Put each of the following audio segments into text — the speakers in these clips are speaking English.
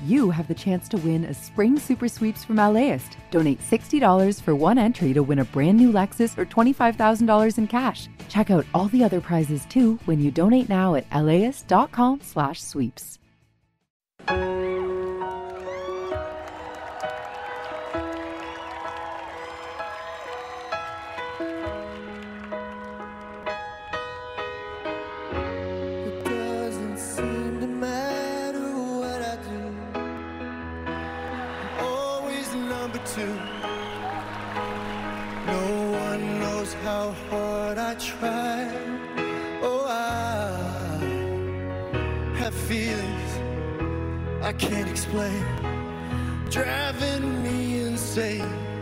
you have the chance to win a spring super sweeps from LAist. Donate $60 for one entry to win a brand new Lexus or $25,000 in cash. Check out all the other prizes too when you donate now at laist.com/sweeps. I can't explain, driving me insane.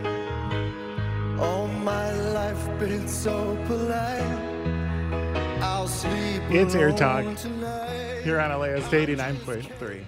All my life been so polite. I'll sleep. It's Air Talk here on LAist 89.3.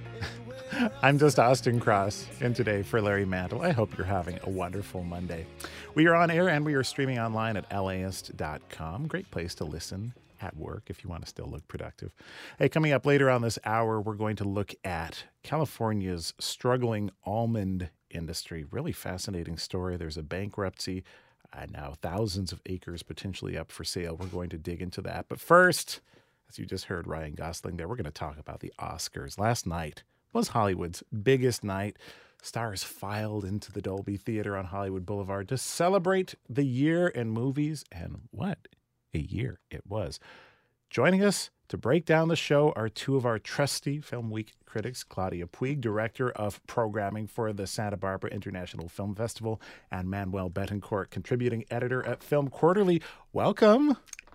I'm just Austin Cross, and today for Larry Mantle, I hope you're having a wonderful Monday. We are on air and we are streaming online at laist.com. Great place to listen at work if you want to still look productive. Hey, coming up later on this hour, we're going to look at California's struggling almond industry. Really fascinating story. There's a bankruptcy, now thousands of acres potentially up for sale. We're going to dig into that. But first, as you just heard Ryan Gosling there, we're going to talk about the Oscars. Last night was Hollywood's biggest night. Stars filed into the Dolby Theater on Hollywood Boulevard to celebrate the year in movies, and what a year it was. Joining us to break down the show are two of our trusty Film Week critics, Claudia Puig, Director of Programming for the Santa Barbara International Film Festival, and Manuel Betancourt, Contributing Editor at Film Quarterly. Welcome.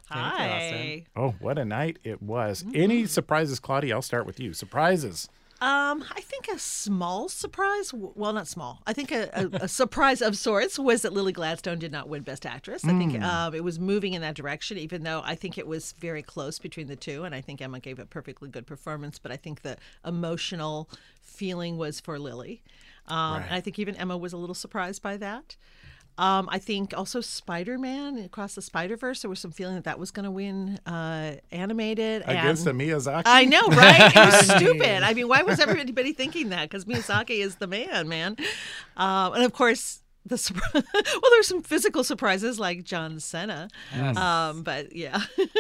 Hi. Oh, what a night it was. Any surprises, Claudia? I'll start with you. Surprises. I think a small surprise, well, not small. I think a surprise of sorts was that Lily Gladstone did not win Best Actress. I think it was moving in that direction, even though I think it was very close between the two. And I think Emma gave a perfectly good performance. But I think the emotional feeling was for Lily. Right. And I think even Emma was a little surprised by that. I think also Spider-Man Across the Spider-Verse, there was some feeling that was going to win animated. Against the Miyazaki? I know, right? It was stupid. I mean, why was everybody thinking that? Because Miyazaki is the man. And of course, well, there's some physical surprises like John Cena. Yes. But yeah,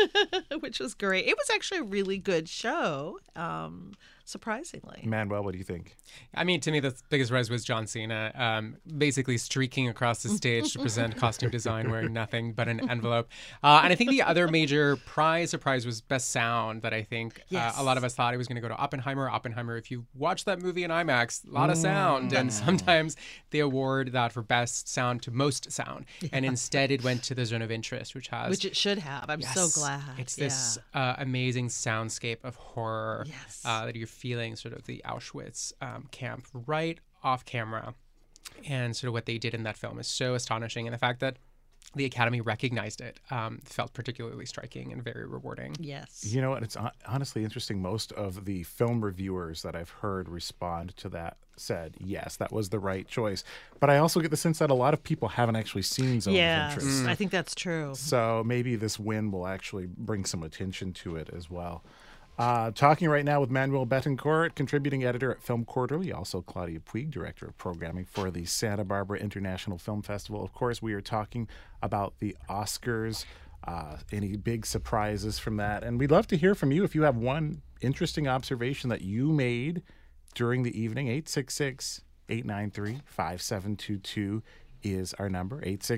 which was great. It was actually a really good show. Surprisingly. Manuel, what do you think? I mean, to me, the biggest surprise was John Cena, basically streaking across the stage to present costume design, wearing nothing but an envelope. And I think the other major surprise was Best Sound, that I think a lot of us thought it was going to go to Oppenheimer. Oppenheimer, if you watch that movie in IMAX, a lot of sound. And sometimes they award that for Best Sound to most sound. And instead it went to The Zone of Interest, which it should have. I'm so glad. It's this amazing soundscape of horror that you're feeling, sort of the Auschwitz camp right off camera. And sort of what they did in that film is so astonishing. And the fact that the Academy recognized it felt particularly striking and very rewarding. Yes. You know what? It's honestly interesting. Most of the film reviewers that I've heard respond to that said, yes, that was the right choice. But I also get the sense that a lot of people haven't actually seen Zone of Interest. I think that's true. So maybe this win will actually bring some attention to it as well. Talking right now with Manuel Betancourt, Contributing Editor at Film Quarterly, also Claudia Puig, Director of Programming for the Santa Barbara International Film Festival. Of course, we are talking about the Oscars, any big surprises from that. And we'd love to hear from you if you have one interesting observation that you made during the evening. 866-893-5722 is our number,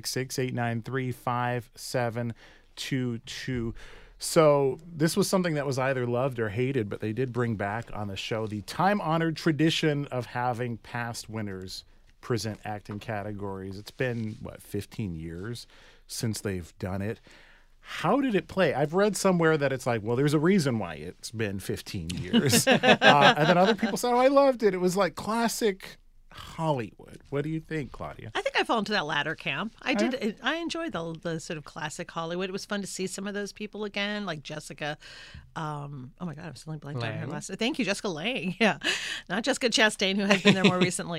866-893-5722. So this was something that was either loved or hated, but they did bring back on the show the time-honored tradition of having past winners present acting categories. It's been, 15 years since they've done it. How did it play? I've read somewhere that it's like, well, there's a reason why it's been 15 years. And then other people say, oh, I loved it. It was like classic Hollywood. What do you think, Claudia? I think I fall into that latter camp. I did. I enjoyed the sort of classic Hollywood. It was fun to see some of those people again, like Jessica. Oh my God, I'm suddenly blanked on her last. Thank you, Jessica Lange. Yeah, not Jessica Chastain, who has been there more recently.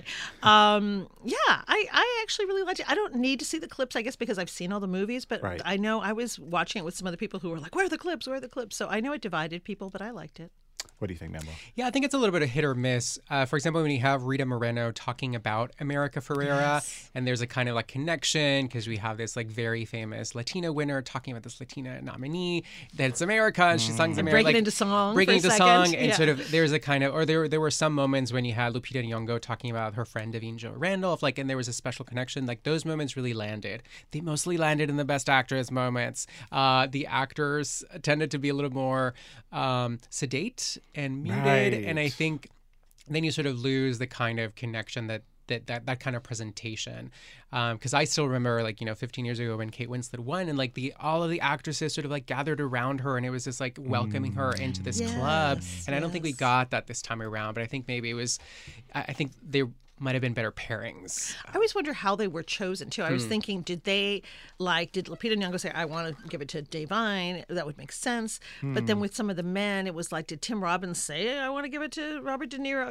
I actually really liked it. I don't need to see the clips, I guess, because I've seen all the movies. But I know I was watching it with some other people who were like, "Where are the clips? Where are the clips?" So I know it divided people, but I liked it. What do you think, Manuel? Yeah, I think it's a little bit of hit or miss. For example, when you have Rita Moreno talking about America Ferrera, and there's a kind of like connection because we have this like very famous Latina winner talking about this Latina nominee that it's America and she sings America. Breaking into song. Breaking into song. And yeah. sort of there's a kind of, or there were some moments when you had Lupita Nyong'o talking about her friend Davina Jo Randolph, like, and there was a special connection. Like those moments really landed. They mostly landed in the Best Actress moments. The actors tended to be a little more sedate and muted, Right. and I think then you sort of lose the kind of connection that kind of presentation. Because I still remember, like, 15 years ago when Kate Winslet won, and like all of the actresses sort of like gathered around her, and it was just like welcoming her into this club. And I don't think we got that this time around, but I think maybe it was, I think there might have been better pairings. I always wonder how they were chosen too. I was thinking, did Lupita Nyong'o say, I want to give it to Da'Vine? That would make sense. But then with some of the men, it was like, did Tim Robbins say, I want to give it to Robert De Niro?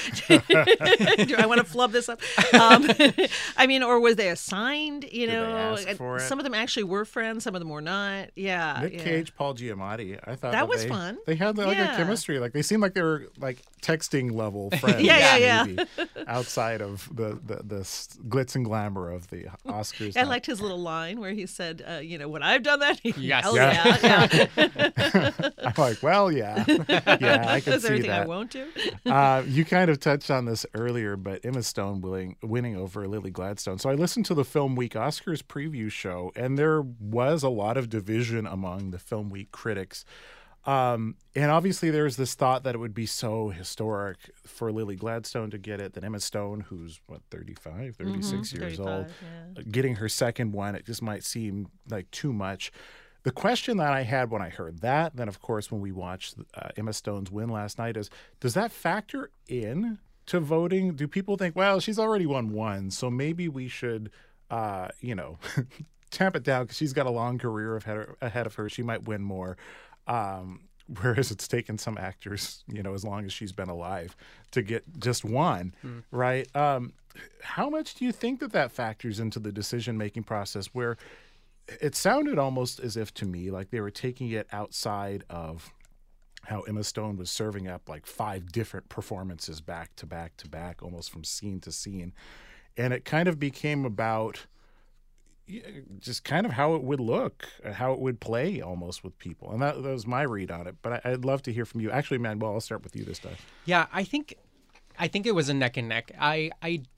Do I want to flub this up? I mean, or was they assigned? they ask for it? Some of them actually were friends. Some of them were not. Yeah. Nick Cage, Paul Giamatti. I thought That was fun. They had like a Yeah. chemistry. Like they seemed like they were like texting level friends. Yeah. maybe, outside of the glitz and glamour of the Oscars. I liked his little line where he said, when I've done that, Yes. hell Yeah. yeah. I'm like, well, yeah, I can That's see everything I that. won't do. You kind of touched on this earlier, but Emma Stone winning over Lily Gladstone. So I listened to the Film Week Oscars preview show, and there was a lot of division among the Film Week critics. And obviously there's this thought that it would be so historic for Lily Gladstone to get it, that Emma Stone, who's 35, 36 years 35, old, yeah. getting her second one, it just might seem like too much. The question that I had when I heard that, then of course when we watched Emma Stone's win last night, is does that factor in to voting? Do people think, well, she's already won one, so maybe we should, tamp it down because she's got a long career ahead of her. She might win more. Whereas it's taken some actors, as long as she's been alive to get just one, right? How much do you think that factors into the decision-making process, where it sounded almost as if to me like they were taking it outside of how Emma Stone was serving up like 5 different performances back to back to back, almost from scene to scene. And it kind of became about just kind of how it would look, how it would play almost with people. And that was my read on it. But I'd love to hear from you. Actually, Manuel, I'll start with you this time. Yeah, I think it was a neck and neck. I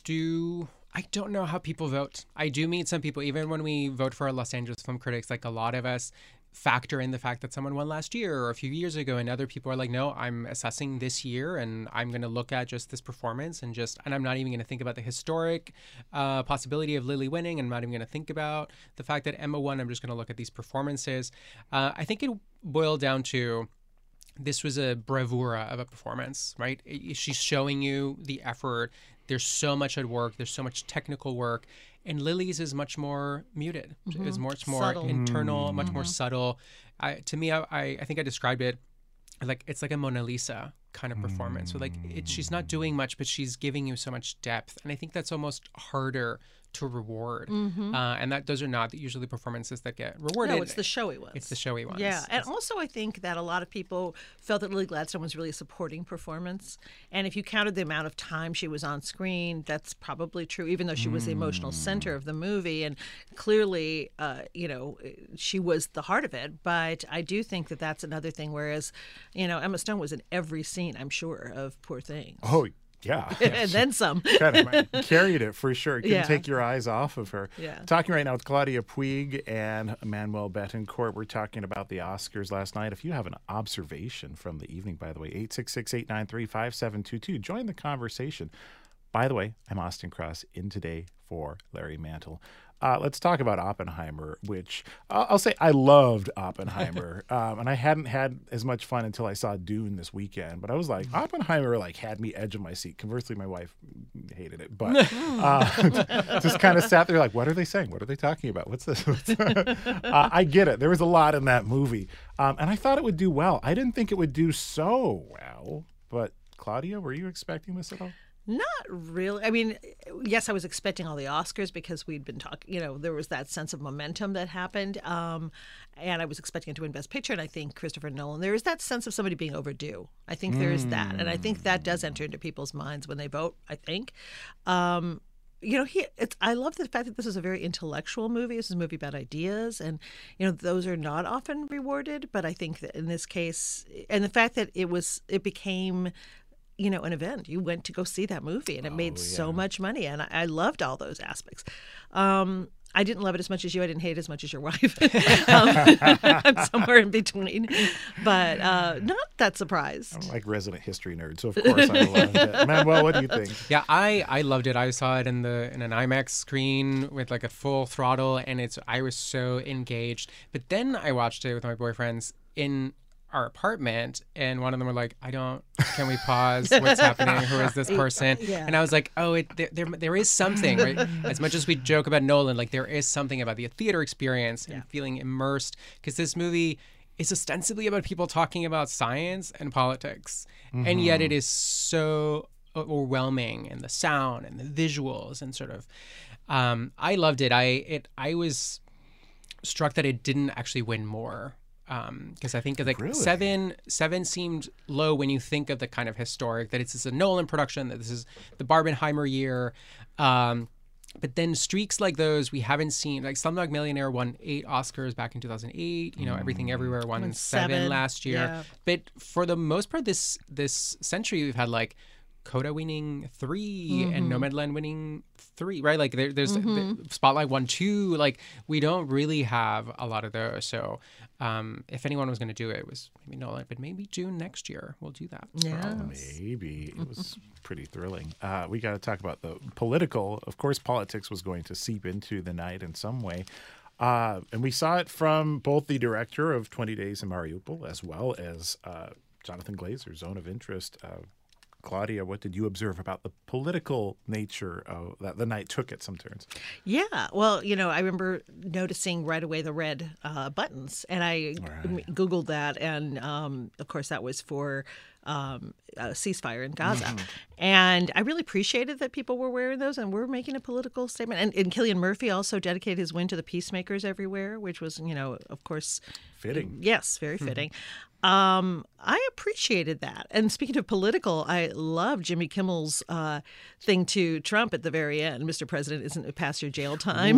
don't know how people vote. I do meet some people, even when we vote for our Los Angeles Film Critics, like a lot of us factor in the fact that someone won last year or a few years ago, and other people are like, no, I'm assessing this year and I'm going to look at just this performance and I'm not even going to think about the historic possibility of Lily winning. I'm not even going to think about the fact that Emma won. I'm just going to look at these performances. I think it boiled down to, this was a bravura of a performance, right? She's showing you the effort. There's so much at work. There's so much technical work. And Lily's is much more muted. It's much more Subtle. internal, much more subtle. To me, I think I described it like it's like a Mona Lisa kind of performance. So like she's not doing much, but she's giving you so much depth. And I think that's almost harder to reward. And those are not usually performances that get rewarded. No, it's the showy ones. It's the showy ones. Yeah, and also I think that a lot of people felt that Lily Gladstone was really a supporting performance. And if you counted the amount of time she was on screen, that's probably true, even though she was the emotional center of the movie. And clearly, she was the heart of it. But I do think that that's another thing, whereas, Emma Stone was in every scene, I'm sure, of Poor Things. Oh, yeah. And then some. Kind of carried it for sure. Couldn't Yeah. take your eyes off of her. Yeah. Talking right now with Claudia Puig and Manuel Betancourt. We're talking about the Oscars last night. If you have an observation from the evening, by the way, 866-893-5722. Join the conversation. By the way, I'm Austin Cross, in today for Larry Mantle. Let's talk about Oppenheimer, which I'll say I loved Oppenheimer. And I hadn't had as much fun until I saw Dune this weekend. But I was like, Oppenheimer had me edge of my seat. Conversely, my wife hated it. But just kind of sat there like, what are they saying? What are they talking about? What's this? I get it. There was a lot in that movie. And I thought it would do well. I didn't think it would do so well. But Claudia, were you expecting this at all? Not really. I mean, yes, I was expecting all the Oscars because we'd been talking, there was that sense of momentum that happened. And I was expecting it to win Best Picture. And I think Christopher Nolan, there is that sense of somebody being overdue. I think there is that. And I think that does enter into people's minds when they vote, I think. I love the fact that this is a very intellectual movie. This is a movie about ideas, and those are not often rewarded. But I think that in this case, and the fact that it became, an event. You went to go see that movie, and it made so much money, and I loved all those aspects. I didn't love it as much as you. I didn't hate it as much as your wife. I'm somewhere in between, but not that surprised. I'm like resident history nerd, so of course I loved it. Manuel, what do you think? Yeah, I loved it. I saw it in an IMAX screen with like a full throttle, and I was so engaged. But then I watched it with my boyfriends in our apartment, and one of them were like, can we pause? What's happening? Who is this person? Yeah. And I was like, there is something, right? As much as we joke about Nolan, like there is something about the theater experience and feeling immersed, because this movie is ostensibly about people talking about science and politics, and yet it is so overwhelming, and the sound and the visuals and sort of, I loved it. I was struck that it didn't actually win more. Because I think really? seven seemed low when you think of the kind of historic, that it's a Nolan production, that this is the Barbenheimer year. But then streaks like those we haven't seen. Like Slumdog Millionaire won 8 Oscars back in 2008. Everything Everywhere won 7 last year. Yeah. But for the most part, this century, we've had like Coda winning 3 and Nomadland winning 3, right? Like there's Spotlight won 2. Like we don't really have a lot of those. So if anyone was going to do it, it was maybe Nolan, but maybe June next year we'll do that. Yeah, maybe. It was pretty thrilling. We got to talk about the political. Of course, politics was going to seep into the night in some way. And we saw it from both the director of 20 Days in Mariupol as well as Jonathan Glazer, Zone of Interest. Claudia, what did you observe about the political nature that the night took at some turns? Yeah, well, I remember noticing right away the red buttons, and I Googled that, and of course that was for a ceasefire in Gaza. And I really appreciated that people were wearing those and were making a political statement. And Cillian Murphy also dedicated his win to the peacemakers everywhere, which was, of course... Fitting. Yes, very fitting. I appreciated that. And speaking of political, I love Jimmy Kimmel's thing to Trump at the very end. Mr. President, isn't it past your jail time?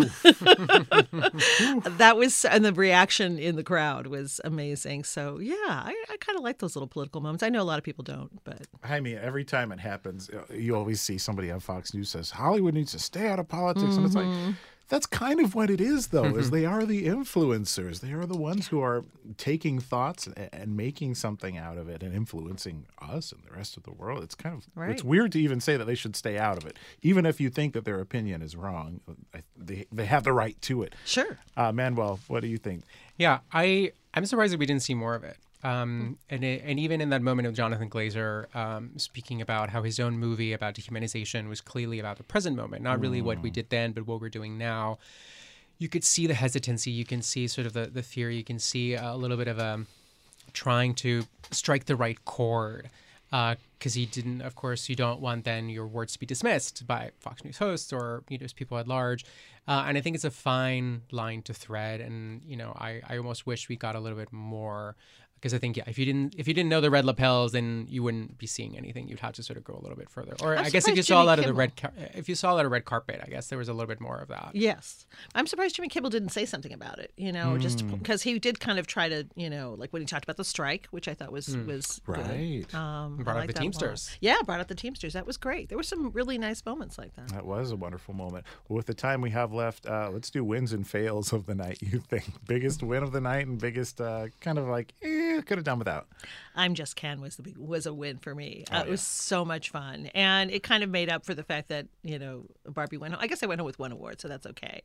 That was, and the reaction in the crowd was amazing. So yeah, I kind of like those little political moments. I know a lot of people don't, but I mean, every time it happens, you always see somebody on Fox News says Hollywood needs to stay out of politics, and it's like, that's kind of what it is, though, is they are the influencers. They are the ones who are taking thoughts and making something out of it and influencing us and the rest of the world. It's kind of It's weird to even say that they should stay out of it, even if you think that their opinion is wrong. They have the right to it. Sure. Manuel, what do you think? Yeah, I'm surprised that we didn't see more of it. And even in that moment of Jonathan Glazer speaking about how his own movie about dehumanization was clearly about the present moment, not really what we did then, but what we're doing now, you could see the hesitancy. You can see sort of the theory. You can see a little bit of trying to strike the right chord. Because he didn't, of course, you don't want then your words to be dismissed by Fox News hosts or just people at large. And I think it's a fine line to thread. And, I almost wish we got a little bit more. Because I think, if you didn't know the red lapels, then you wouldn't be seeing anything. You'd have to sort of go a little bit further. Or I guess if you saw a lot of the red carpet, I guess there was a little bit more of that. Yes, I'm surprised Jimmy Kimmel didn't say something about it. Just because he did kind of try to, like when he talked about the strike, which I thought was right. Good. Brought up the Teamsters. Yeah, brought up the Teamsters. That was great. There were some really nice moments like that. That was a wonderful moment. Well, with the time we have left, let's do wins and fails of the night. You think biggest win of the night and biggest kind of like could have done without. I'm Just Ken was a win for me. It was so much fun, and it kind of made up for the fact that Barbie went home. I guess I went home with 1 award, so that's okay.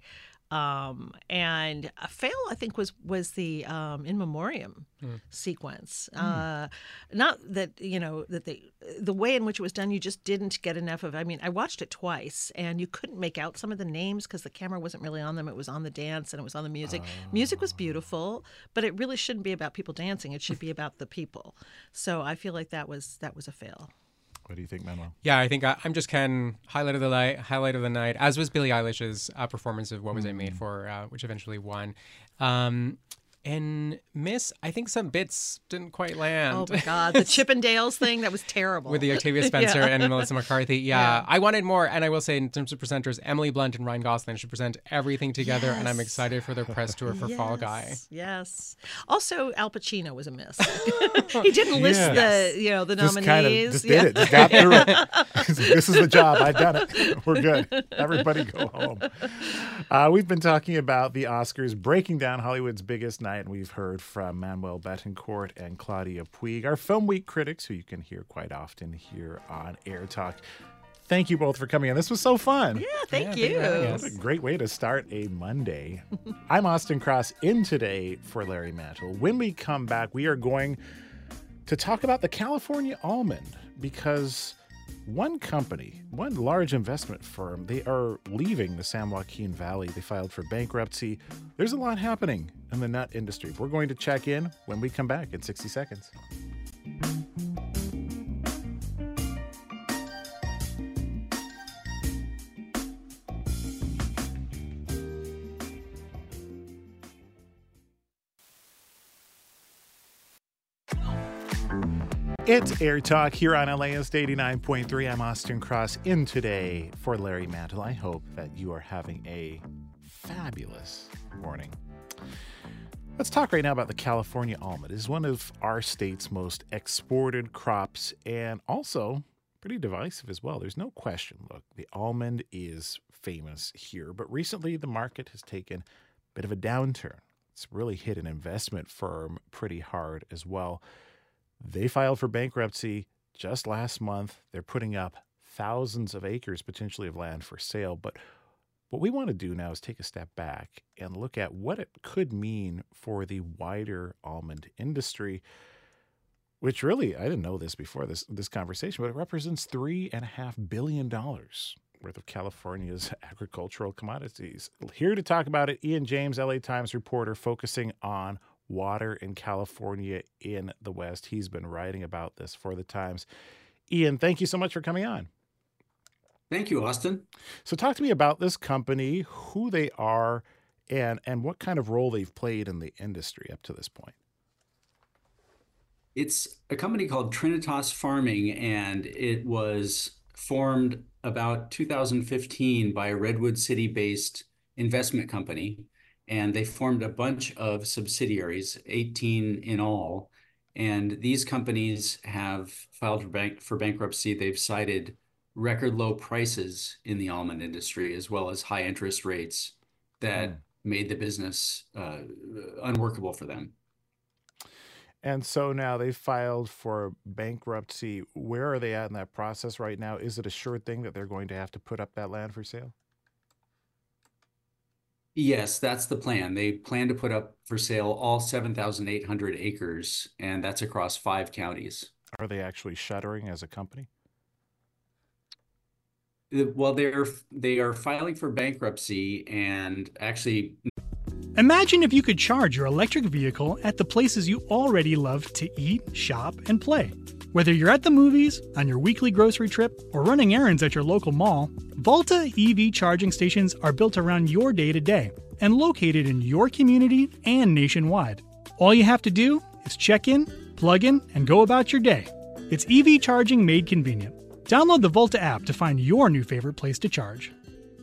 And a fail, I think, was the In Memoriam sequence. Not that that the way in which it was done, you just didn't get enough of. I mean, I watched it twice, and you couldn't make out some of the names because the camera wasn't really on them. It was on the dance and it was on the music. Music was beautiful, but it really shouldn't be about people dancing. It should be about the people. So I feel like that was a fail. What do you think, Manuel? Yeah, I think I'm just Ken. Highlight of the night, as was Billie Eilish's performance of "What Was I Made For," which eventually won. And Miss, I think some bits didn't quite land. Oh my God, the Chippendales thing, that was terrible. With the Octavia Spencer and Melissa McCarthy. Yeah, I wanted more. And I will say, in terms of presenters, Emily Blunt and Ryan Gosling should present everything together. And I'm excited for their press tour for Fall Guy. Yes. Also, Al Pacino was a miss. He didn't list the Just nominees. kind of just did it. Just got through it. This is the job. I've done it. We're good. Everybody go home. We've been talking about the Oscars, breaking down Hollywood's biggest night, and we've heard from Manuel Betancourt and Claudia Puig, our Film Week critics, who you can hear quite often here on Air Talk. Thank you both for coming in. This was so fun. Yeah, thank you. What a great way to start a Monday. I'm Austin Cross, in today for Larry Mantle. When we come back, we are going to talk about the California almond, because one company, one large investment firm, they are leaving the San Joaquin Valley. They filed for bankruptcy. There's a lot happening in the nut industry. We're going to check in when we come back in 60 seconds. It's Air Talk here on LAist 89.3. I'm Austin Cross, in today for Larry Mantle. I hope that you are having a fabulous morning. Let's talk right now about the California almond. It is one of our state's most exported crops, and also pretty divisive as well. There's no question. Look, the almond is famous here, but recently the market has taken a bit of a downturn. It's really hit an investment firm pretty hard as well. They filed for bankruptcy just last month. They're putting up thousands of acres potentially of land for sale. But what we want to do now is take a step back and look at what it could mean for the wider almond industry, which really, I didn't know this before this conversation, but it represents $3.5 billion worth of California's agricultural commodities. Here to talk about it, Ian James, LA Times reporter focusing on water in California in the West. He's been writing about this for the Times. Ian, thank you so much for coming on. Thank you, Austin. So talk to me about this company, who they are, and what kind of role they've played in the industry up to this point. It's a company called Trinitas Farming, and it was formed about 2015 by a Redwood City-based investment company. And they formed a bunch of subsidiaries, 18 in all. And these companies have filed for bankruptcy. They've cited record low prices in the almond industry, as well as high interest rates that made the business unworkable for them. And so now they filed for bankruptcy. Where are they at in that process right now? Is it a sure thing that they're going to have to put up that land for sale? Yes, that's the plan. They plan to put up for sale all 7,800 acres, and that's across 5 counties. Are they actually shuttering as a company? Well, they are filing for bankruptcy, and actually... Imagine if you could charge your electric vehicle at the places you already love to eat, shop, and play. Whether you're at the movies, on your weekly grocery trip, or running errands at your local mall, Volta EV charging stations are built around your day-to-day and located in your community and nationwide. All you have to do is check in, plug in, and go about your day. It's EV charging made convenient. Download the Volta app to find your new favorite place to charge.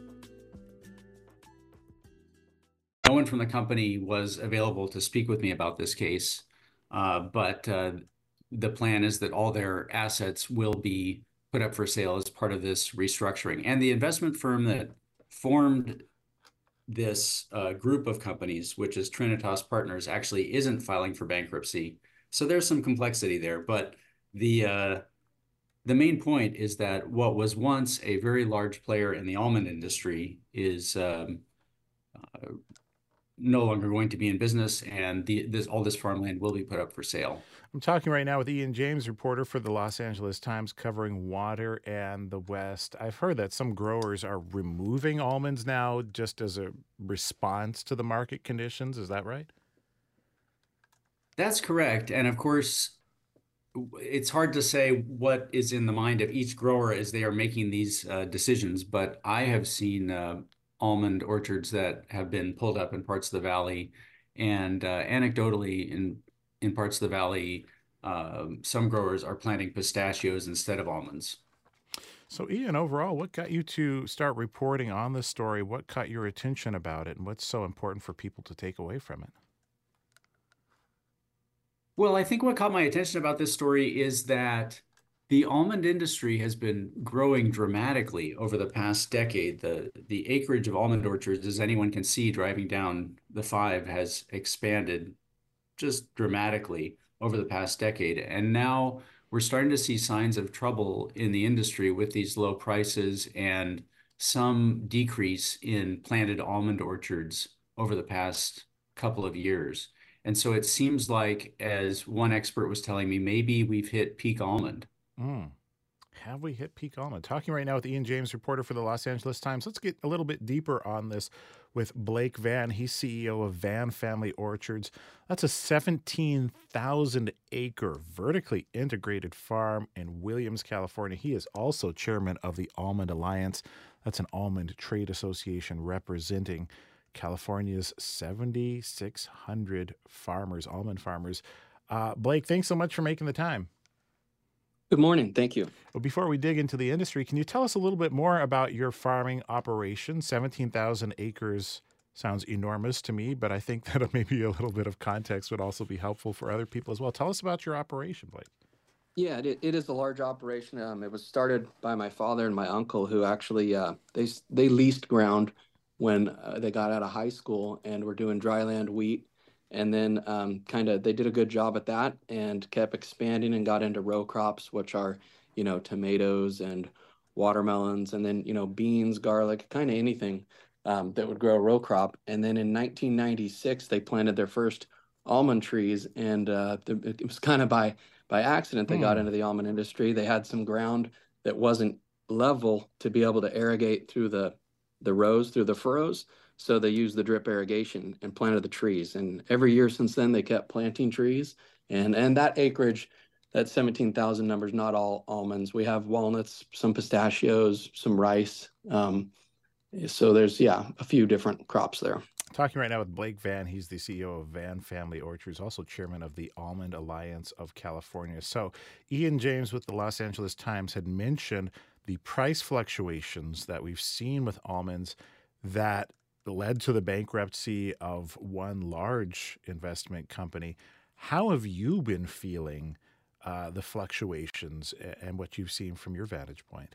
No one from the company was available to speak with me about this case, but the plan is that all their assets will be put up for sale as part of this restructuring. And the investment firm that formed this group of companies, which is Trinitas Partners, actually isn't filing for bankruptcy. So there's some complexity there. But the main point is that what was once a very large player in the almond industry is no longer going to be in business, and all this farmland will be put up for sale. I'm talking right now with Ian James, reporter for the Los Angeles Times, covering water and the West. I've heard that some growers are removing almonds now just as a response to the market conditions. Is that right? That's correct. And of course, it's hard to say what is in the mind of each grower as they are making these decisions, but I have seen almond orchards that have been pulled up in parts of the valley, and anecdotally, in parts of the valley, some growers are planting pistachios instead of almonds. So, Ian, overall, what got you to start reporting on this story? What caught your attention about it, and what's so important for people to take away from it? Well, I think what caught my attention about this story is that the almond industry has been growing dramatically over the past decade. The acreage of almond orchards, as anyone can see driving down the 5, has expanded just dramatically over the past decade. And now we're starting to see signs of trouble in the industry with these low prices and some decrease in planted almond orchards over the past couple of years. And so it seems like, as one expert was telling me, maybe we've hit peak almond. Mm. Have we hit peak almond? Talking right now with Ian James, reporter for the Los Angeles Times. Let's get a little bit deeper on this with Blake Vann. He's CEO of Vann Family Orchards. That's a 17,000-acre vertically integrated farm in Williams, California. He is also chairman of the Almond Alliance. That's an almond trade association representing California's 7,600 farmers, almond farmers. Blake, thanks so much for making the time. Good morning. Thank you. Well, before we dig into the industry, can you tell us a little bit more about your farming operation? 17,000 acres sounds enormous to me, but I think that maybe a little bit of context would also be helpful for other people as well. Tell us about your operation, Blake. Yeah, it is a large operation. It was started by my father and my uncle, who actually they leased ground when they got out of high school and were doing dryland wheat. And then they did a good job at that and kept expanding and got into row crops, which are, tomatoes and watermelons, and then, beans, garlic, kind of anything that would grow a row crop. And then in 1996, they planted their first almond trees. And it was kind of by accident they got into the almond industry. They had some ground that wasn't level to be able to irrigate through the rows, through the furrows. So they used the drip irrigation and planted the trees. And every year since then, they kept planting trees. And that acreage, that 17,000 number is not all almonds. We have walnuts, some pistachios, some rice. So there's, a few different crops there. Talking right now with Blake Vann. He's the CEO of Vann Family Orchards, also chairman of the Almond Alliance of California. So Ian James with the Los Angeles Times had mentioned the price fluctuations that we've seen with almonds that led to the bankruptcy of one large investment company. How have you been feeling the fluctuations and what you've seen from your vantage point?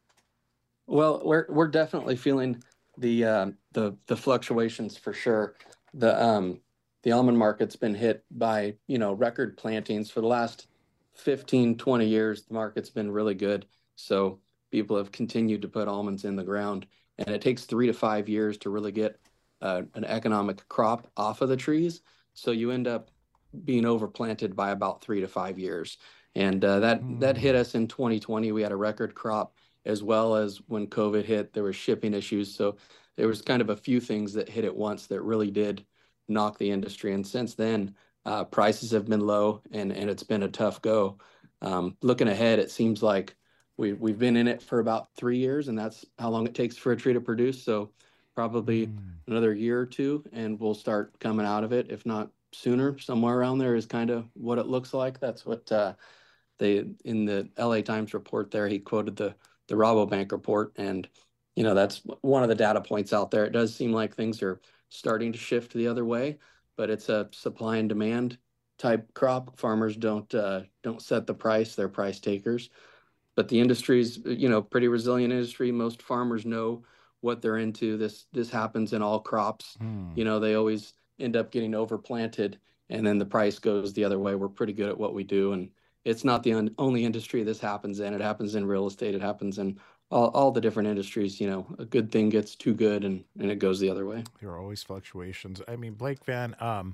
Well, we're definitely feeling the fluctuations for sure. The almond market's been hit by, record plantings for the last 15, 20 years. The market's been really good. So people have continued to put almonds in the ground. And it takes 3 to 5 years to really get an economic crop off of the trees. So you end up being overplanted by about 3 to 5 years. And that hit us in 2020. We had a record crop, as well as when COVID hit, there were shipping issues. So there was kind of a few things that hit at once that really did knock the industry. And since then, prices have been low, and it's been a tough go. Looking ahead, it seems like we've been in it for about 3 years, and that's how long it takes for a tree to produce. So probably another year or two, and we'll start coming out of it. If not sooner, somewhere around there is kind of what it looks like. That's what in the LA Times report there, he quoted the Rabobank report. And, that's one of the data points out there. It does seem like things are starting to shift the other way, but it's a supply and demand type crop. Farmers don't set the price, they're price takers. But the industry's, pretty resilient industry. Most farmers know what they're into. This happens in all crops. They always end up getting overplanted, and then the price goes the other way. We're pretty good at what we do, and it's not the only industry this happens in. It happens in real estate. It happens in all the different industries. A good thing gets too good, and it goes the other way. There are always fluctuations. I mean, Blake Vann,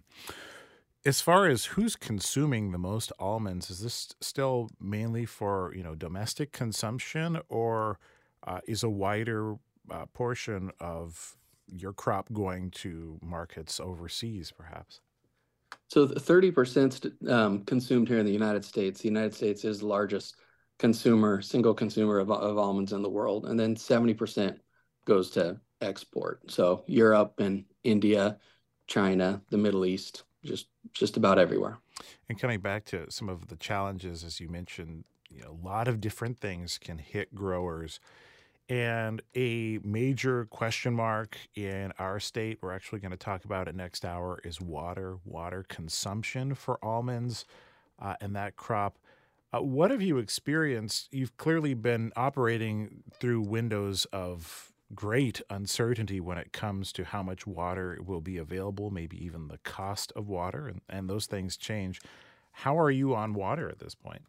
as far as who's consuming the most almonds, is this still mainly for, domestic consumption, or is a wider portion of your crop going to markets overseas, perhaps? So 30% consumed here in the United States. The United States is the largest single consumer of almonds in the world. And then 70% goes to export. So Europe and India, China, the Middle East, just about everywhere. And coming back to some of the challenges, as you mentioned, a lot of different things can hit growers. And a major question mark in our state, we're actually going to talk about it next hour, is water consumption for almonds and that crop. What have you experienced? You've clearly been operating through windows of great uncertainty when it comes to how much water will be available, maybe even the cost of water, and those things change. How are you on water at this point?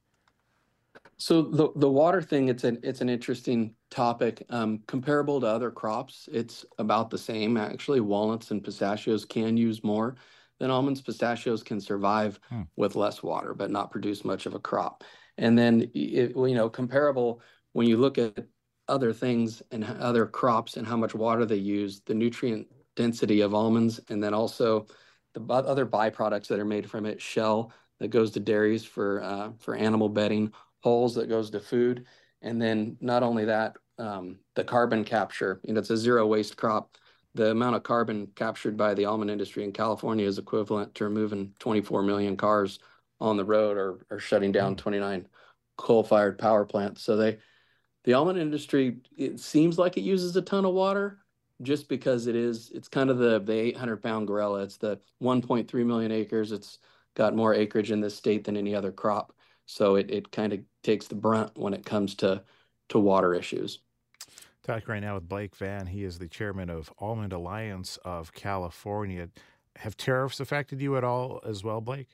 So the water thing, it's an interesting topic. Comparable to other crops, it's about the same. Actually, walnuts and pistachios can use more than almonds. Pistachios can survive with less water, but not produce much of a crop. And then, comparable when you look at other things and other crops and how much water they use, the nutrient density of almonds, and then also the other byproducts that are made from it, shell that goes to dairies for animal bedding, hulls that goes to food. And then not only that, the carbon capture, it's a zero waste crop. The amount of carbon captured by the almond industry in California is equivalent to removing 24 million cars on the road or shutting down 29 coal-fired power plants. So the almond industry, it seems like it uses a ton of water just because it's kind of the 800-pound gorilla. It's the 1.3 million acres. It's got more acreage in this state than any other crop. So it kind of takes the brunt when it comes to water issues. Talking right now with Blake Vann. He is the chairman of Almond Alliance of California. Have tariffs affected you at all as well, Blake?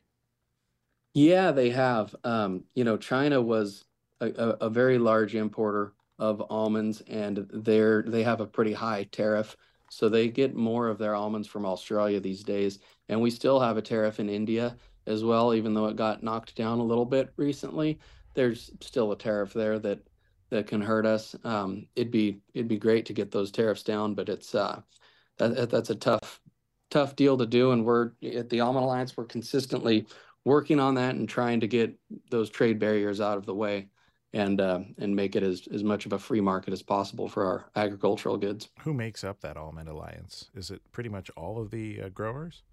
Yeah, they have. China was a very large importer of almonds, and they have a pretty high tariff. So they get more of their almonds from Australia these days. And we still have a tariff in India as well, even though it got knocked down a little bit recently. There's still a tariff there that can hurt us. It'd be great to get those tariffs down, but it's that's a tough deal to do. And we're at the Almond Alliance, we're consistently working on that and trying to get those trade barriers out of the way and make it as much of a free market as possible for our agricultural goods. Who makes up that Almond Alliance? Is it pretty much all of the growers?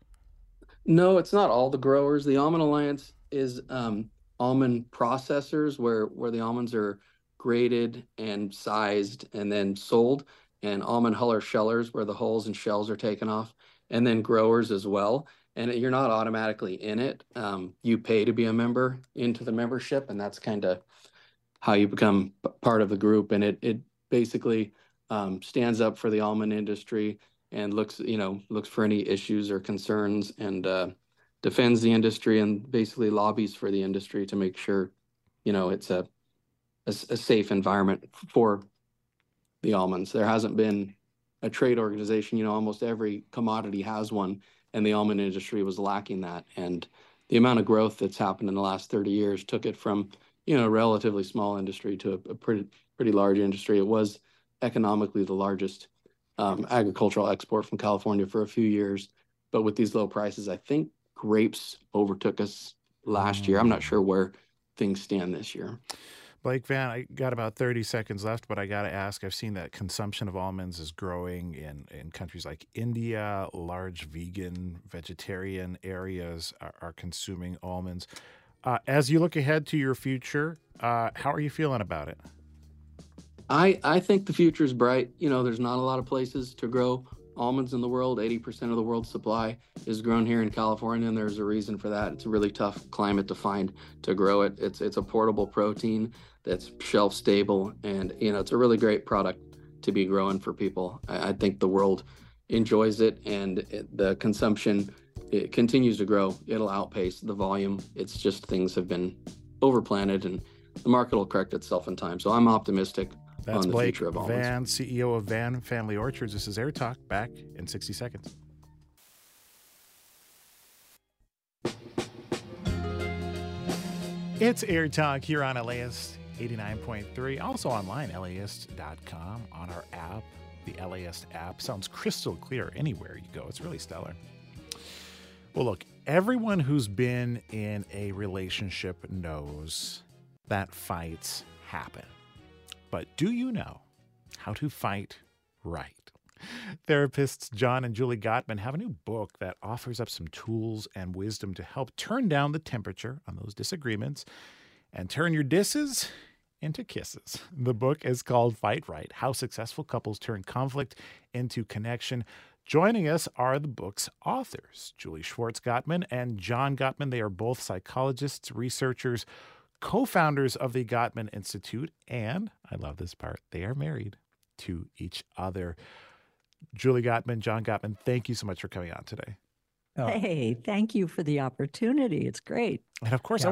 No, it's not all the growers. The Almond Alliance is almond processors where the almonds are graded and sized and then sold, and almond huller shellers where the hulls and shells are taken off, and then growers as well. And you're not automatically in it. You pay to be a member into the membership, and that's kind of how you become part of the group. And it basically stands up for the almond industry and looks for any issues or concerns and defends the industry and basically lobbies for the industry to make sure, it's a safe environment for the almonds. There hasn't been a trade organization, almost every commodity has one, and the almond industry was lacking that. And the amount of growth that's happened in the last 30 years took it from, a relatively small industry to a pretty large industry. It was economically the largest agricultural export from California for a few years. But with these low prices, I think grapes overtook us last year. I'm not sure where things stand this year. Blake Vann, I got about 30 seconds left, but I got to ask, I've seen that consumption of almonds is growing in countries like India. Large vegetarian areas are consuming almonds. As you look ahead to your future, how are you feeling about it? I think the future is bright. There's not a lot of places to grow almonds in the world. 80% of the world's supply is grown here in California, and there's a reason for that. It's a really tough climate to grow it. It's a portable protein that's shelf stable, and it's a really great product to be growing for people. I think the world enjoys it, and the consumption, it continues to grow. It'll outpace the volume. It's just things have been overplanted, and the market will correct itself in time. So I'm optimistic. That's on the Blake future of almonds. Vann, CEO of Vann Family Orchards. This is Air Talk, back in 60 seconds. It's Air Talk here on LAist 89.3, also online, LAist.com, on our app. The LAist app sounds crystal clear anywhere you go. It's really stellar. Well, look, Everyone who's been in a relationship knows that fights happen. But do you know how to fight right? Therapists John and Julie Gottman have a new book that offers up some tools and wisdom to help turn down the temperature on those disagreements and turn your disses into kisses. The book is called Fight Right: How Successful Couples Turn Conflict into Connection. Joining us are the book's authors, Julie Schwartz Gottman and John Gottman. They are both psychologists, researchers, co-founders of the Gottman Institute, and, I love this part, they are married to each other. Julie Gottman, John Gottman, thank you so much for coming on today. Hey, thank you for the opportunity. It's great. And of course,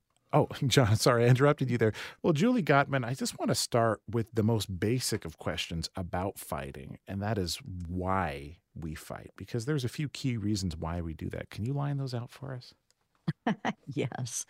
John, sorry, I interrupted you there. Well, Julie Gottman, I just want to start with the most basic of questions about fighting, and that is why we fight, because there's a few key reasons why we do that. Can you line those out for us? Yes.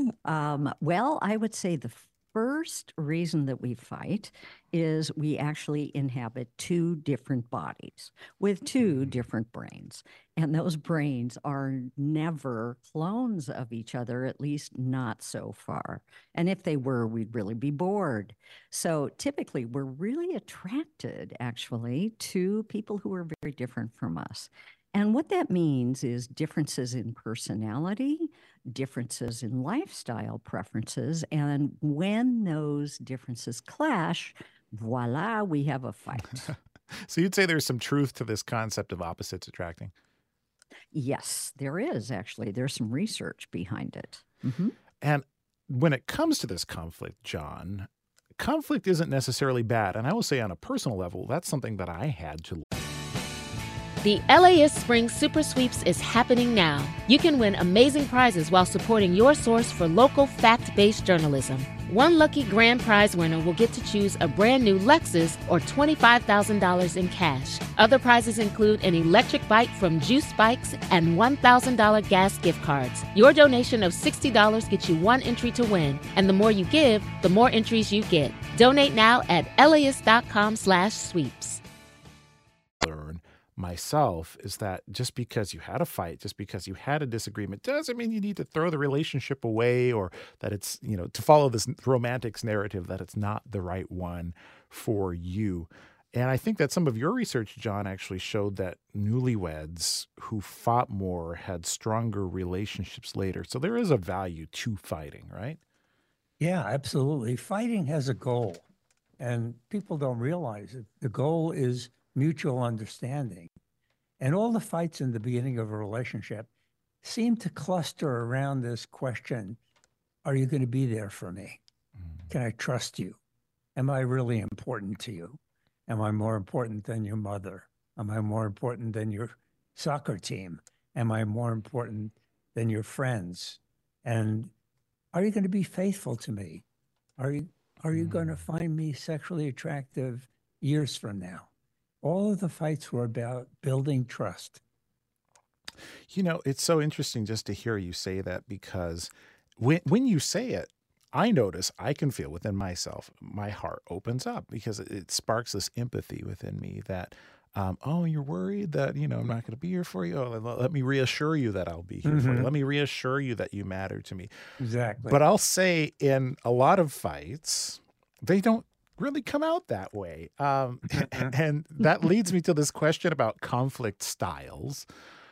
Well, I would say the first reason that we fight is we actually inhabit two different bodies with two different brains. And those brains are never clones of each other, at least not so far. And if they were, we'd really be bored. So typically, we're really attracted, actually, to people who are very different from us. And what that means is differences in personality, differences in lifestyle preferences, and when those differences clash, voila, we have a fight. So you'd say there's some truth to this concept of opposites attracting? Yes, there is, actually. There's some research behind it. Mm-hmm. And when it comes to this conflict, John, conflict isn't necessarily bad. And I will say on a personal level, that's something that I had to learn. The LAist Spring Super Sweeps is happening now. You can win amazing prizes while supporting your source for local fact-based journalism. One lucky grand prize winner will get to choose a brand new Lexus or $25,000 in cash. Other prizes include an electric bike from Juice Bikes and $1,000 gas gift cards. Your donation of $60 gets you one entry to win, and the more you give, the more entries you get. Donate now at LAist.com/sweeps. Learn myself is that just because you had a fight, just because you had a disagreement, doesn't mean you need to throw the relationship away, or that it's, to follow this romantics narrative that it's not the right one for you. And I think that some of your research, John, actually showed that newlyweds who fought more had stronger relationships later. So there is a value to fighting, right? Yeah, absolutely. Fighting has a goal, and people don't realize it. The goal is mutual understanding. And all the fights in the beginning of a relationship seem to cluster around this question: are you going to be there for me? Can I trust you? Am I really important to you? Am I more important than your mother? Am I more important than your soccer team? Am I more important than your friends? And are you going to be faithful to me? Are you going to find me sexually attractive years from now? All of the fights were about building trust. It's so interesting just to hear you say that, because when you say it, I notice I can feel within myself, my heart opens up, because it sparks this empathy within me that, you're worried that, I'm not going to be here for you. Oh, let me reassure you that I'll be here for you. Let me reassure you that you matter to me. Exactly. But I'll say in a lot of fights, they don't really come out that way. And that leads me to this question about conflict styles.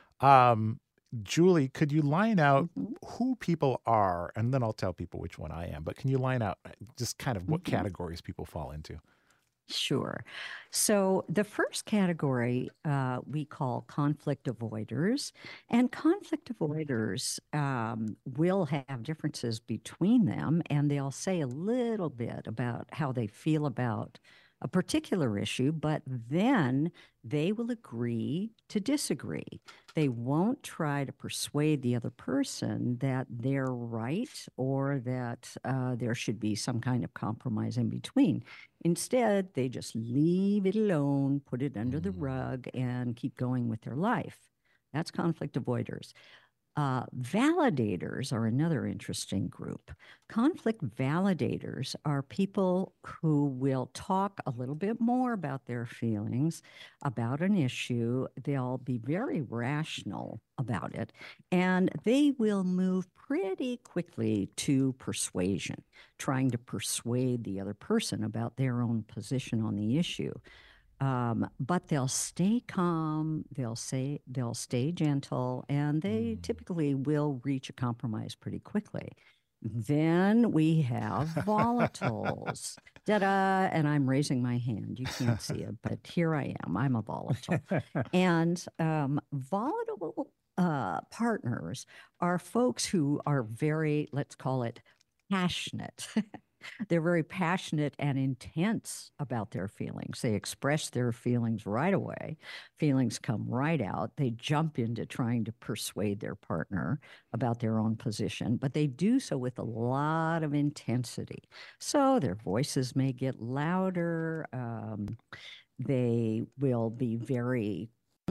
Julie, could you line out who people are? And then I'll tell people which one I am. But can you line out just kind of what categories people fall into? Sure. So the first category we call conflict avoiders. And conflict avoiders will have differences between them, and they'll say a little bit about how they feel about a particular issue, but then they will agree to disagree. They won't try to persuade the other person that they're right or that there should be some kind of compromise in between. Instead, they just leave it alone, put it under the rug, and keep going with their life. That's conflict avoiders. Validators are another interesting group. Conflict validators are people who will talk a little bit more about their feelings about an issue. They'll be very rational about it, and they will move pretty quickly to persuasion, trying to persuade the other person about their own position on the issue. But they'll stay calm, they'll stay gentle, and they typically will reach a compromise pretty quickly. Then we have volatiles. Da-da, and I'm raising my hand. You can't see it, but here I am. I'm a volatile. And volatile partners are folks who are very, let's call it, passionate. They're very passionate and intense about their feelings. They express their feelings right away. Feelings come right out. They jump into trying to persuade their partner about their own position, but they do so with a lot of intensity. So their voices may get louder. They will be very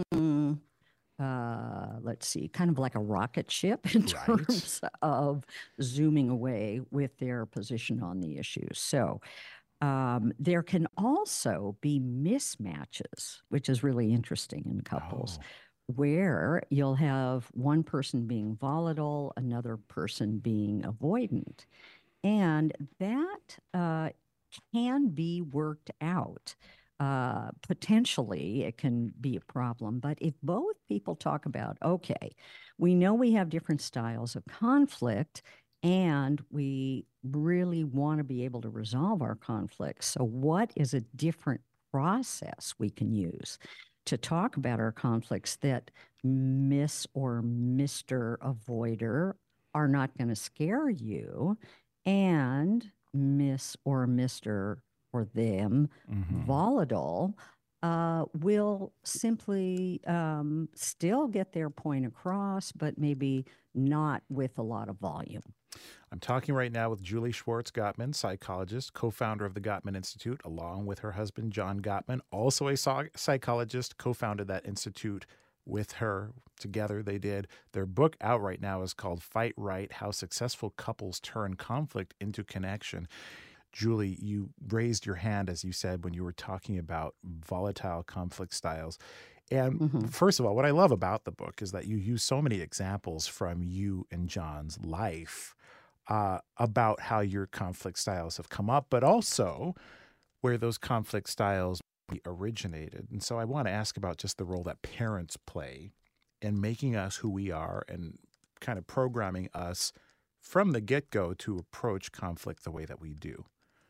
let's see, kind of like a rocket ship in terms of zooming away with their position on the issue. So there can also be mismatches, which is really interesting in couples, where you'll have one person being volatile, another person being avoidant. And that can be worked out. Potentially it can be a problem, but if both people talk about, okay, we know we have different styles of conflict and we really want to be able to resolve our conflicts. So what is a different process we can use to talk about our conflicts that Miss or Mr. Avoider are not going to scare you, and Miss or Mr. or them, volatile, will simply still get their point across, but maybe not with a lot of volume. I'm talking right now with Julie Schwartz Gottman, psychologist, co-founder of the Gottman Institute, along with her husband, John Gottman, also a psychologist, co-founded that institute with her. Together they did. Their book out right now is called Fight Right: How Successful Couples Turn Conflict into Connection. Julie, you raised your hand, as you said, when you were talking about volatile conflict styles. And first of all, what I love about the book is that you use so many examples from you and John's life about how your conflict styles have come up, but also where those conflict styles originated. And so I want to ask about just the role that parents play in making us who we are and kind of programming us from the get-go to approach conflict the way that we do.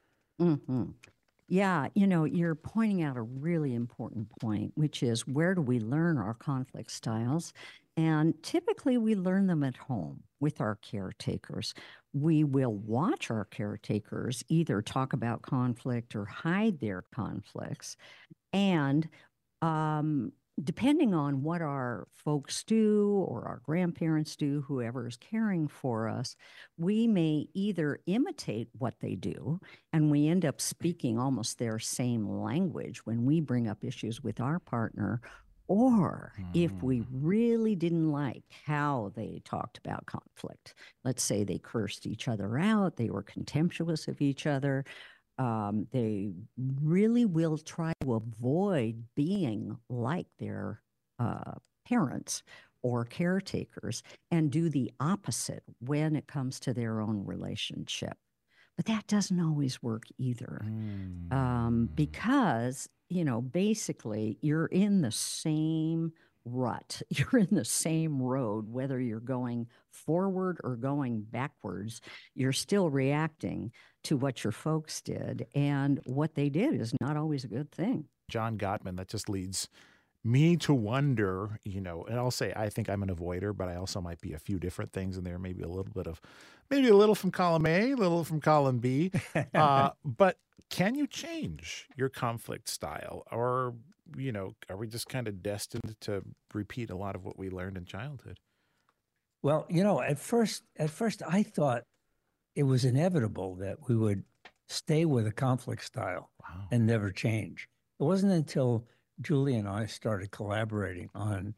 Yeah, you know, you're pointing out a really important point, which is, where do we learn our conflict styles? And typically we learn them at home with our caretakers. We will watch our caretakers either talk about conflict or hide their conflicts. And depending on what our folks do or our grandparents do, whoever is caring for us, we may either imitate what they do, and we end up speaking almost their same language when we bring up issues with our partner, or if we really didn't like how they talked about conflict, let's say they cursed each other out, they were contemptuous of each other, they really will try to avoid being like their parents or caretakers and do the opposite when it comes to their own relationship. But that doesn't always work either, because, you know, basically you're in the same rut. You're in the same road, whether you're going forward or going backwards. You're still reacting to what your folks did, and what they did is not always a good thing. John Gottman, that just leads me to wonder, you know, and I'll say I think I'm an avoider, but I also might be a few different things in there. Maybe a little from column A, a little from column B. But can you change your conflict style, or, you know, are we just kind of destined to repeat a lot of what we learned in childhood? Well, you know, at first I thought it was inevitable that we would stay with a conflict style and never change. It wasn't until Julie and I started collaborating on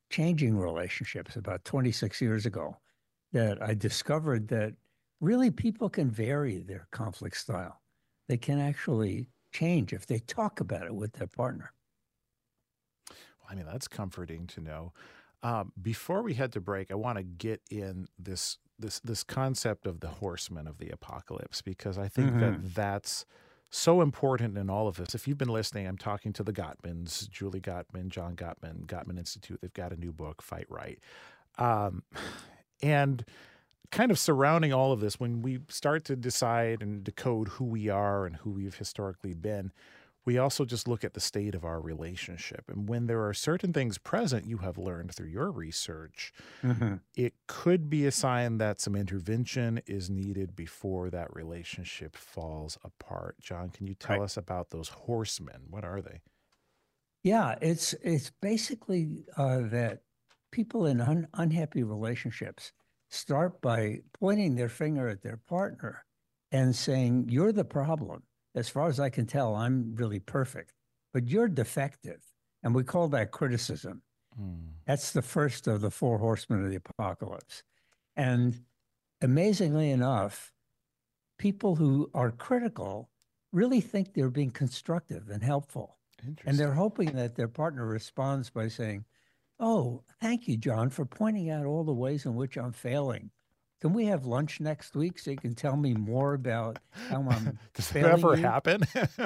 changing relationships about 26 years ago that I discovered that really people can vary their conflict style. They can actually change if they talk about it with their partner. Well, I mean, that's comforting to know. Before we head to break, I want to get in this concept of the horsemen of the apocalypse, because I think that that's so important in all of this. If you've been listening, I'm talking to the Gottmans, Julie Gottman, John Gottman, Gottman Institute. They've got a new book, Fight Right. And kind of surrounding all of this, when we start to decide and decode who we are and who we've historically been, we also just look at the state of our relationship. And when there are certain things present, you have learned through your research, it could be a sign that some intervention is needed before that relationship falls apart. John, can you tell us about those horsemen? What are they? Yeah, it's basically that people in unhappy relationships start by pointing their finger at their partner and saying, "You're the problem. As far as I can tell, I'm really perfect, but you're defective." And we call that criticism. That's the first of the four horsemen of the apocalypse. And amazingly enough, people who are critical really think they're being constructive and helpful. And they're hoping that their partner responds by saying, "Oh, thank you, John, for pointing out all the ways in which I'm failing. Can we have lunch next week so you can tell me more about how I'm Does that failing ever you?" happen?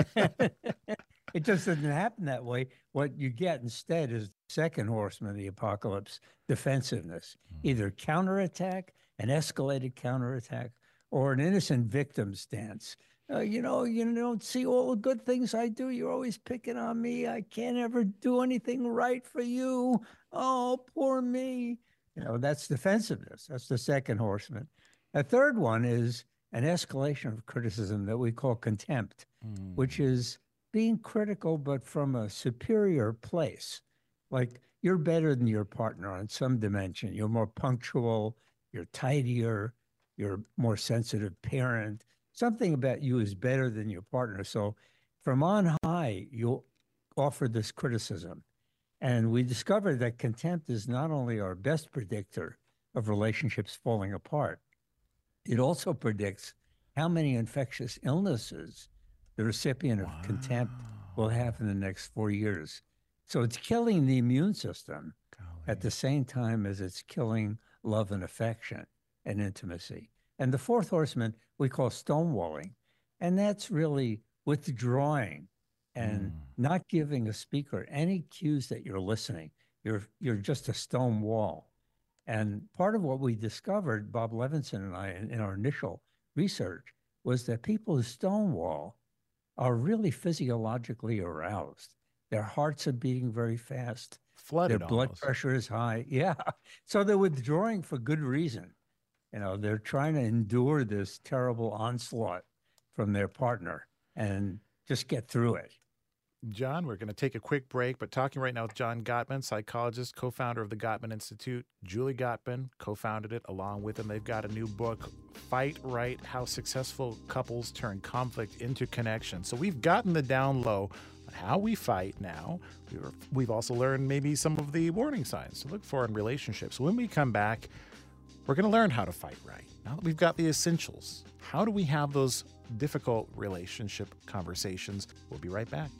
It just doesn't happen that way. What you get instead is the second horseman of the apocalypse, defensiveness, either counterattack, an escalated counterattack, or an innocent victim stance. You don't see all the good things I do. You're always picking on me. I can't ever do anything right for you. Oh, poor me. That's defensiveness. That's the second horseman. A third one is an escalation of criticism that we call contempt, which is being critical, but from a superior place. Like, you're better than your partner on some dimension. You're more punctual, you're tidier, you're a more sensitive parent. Something about you is better than your partner. So from on high, you'll offer this criticism. And we discovered that contempt is not only our best predictor of relationships falling apart, it also predicts how many infectious illnesses the recipient of contempt will have in the next 4 years. So it's killing the immune system at the same time as it's killing love and affection and intimacy. And the fourth horseman we call stonewalling. And that's really withdrawing and not giving a speaker any cues that you're listening. You're just a stone wall. And part of what we discovered, Bob Levinson and I, in our initial research, was that people who stonewall are really physiologically aroused. Their hearts are beating very fast. Flooded Their blood almost. pressure is high. Yeah. So they're withdrawing for good reason. They're trying to endure this terrible onslaught from their partner and just get through it. John, we're going to take a quick break, but talking right now with John Gottman, psychologist, co-founder of the Gottman Institute. Julie Gottman co-founded it along with him. They've got a new book, Fight Right, How Successful Couples Turn Conflict into Connection. So we've gotten the down low on how we fight now. We've also learned maybe some of the warning signs to look for in relationships. When we come back, we're going to learn how to fight right. Now that we've got the essentials, how do we have those difficult relationship conversations? We'll be right back.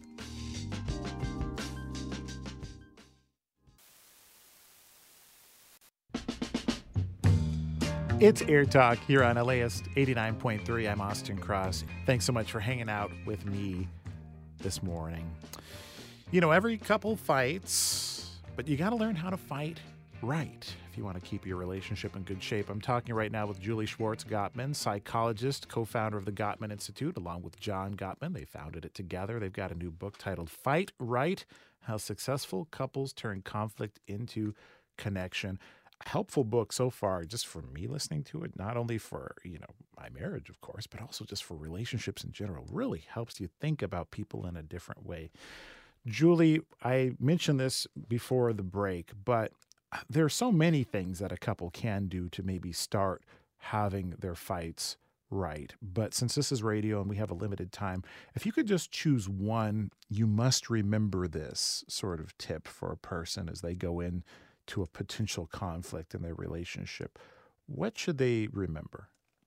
It's Air Talk here on LAist 89.3. I'm Austin Cross. Thanks so much for hanging out with me this morning. Every couple fights, but you got to learn how to fight right if you want to keep your relationship in good shape. I'm talking right now with Julie Schwartz Gottman, psychologist, co-founder of the Gottman Institute, along with John Gottman. They founded it together. They've got a new book titled Fight Right, How Successful Couples Turn Conflict into Connection. A helpful book so far, just for me listening to it, not only for, my marriage, of course, but also just for relationships in general. Really helps you think about people in a different way. Julie, I mentioned this before the break, but there are so many things that a couple can do to maybe start having their fights right. But since this is radio and we have a limited time, if you could just choose one, you must remember this sort of tip for a person as they go in to a potential conflict in their relationship, what should they remember?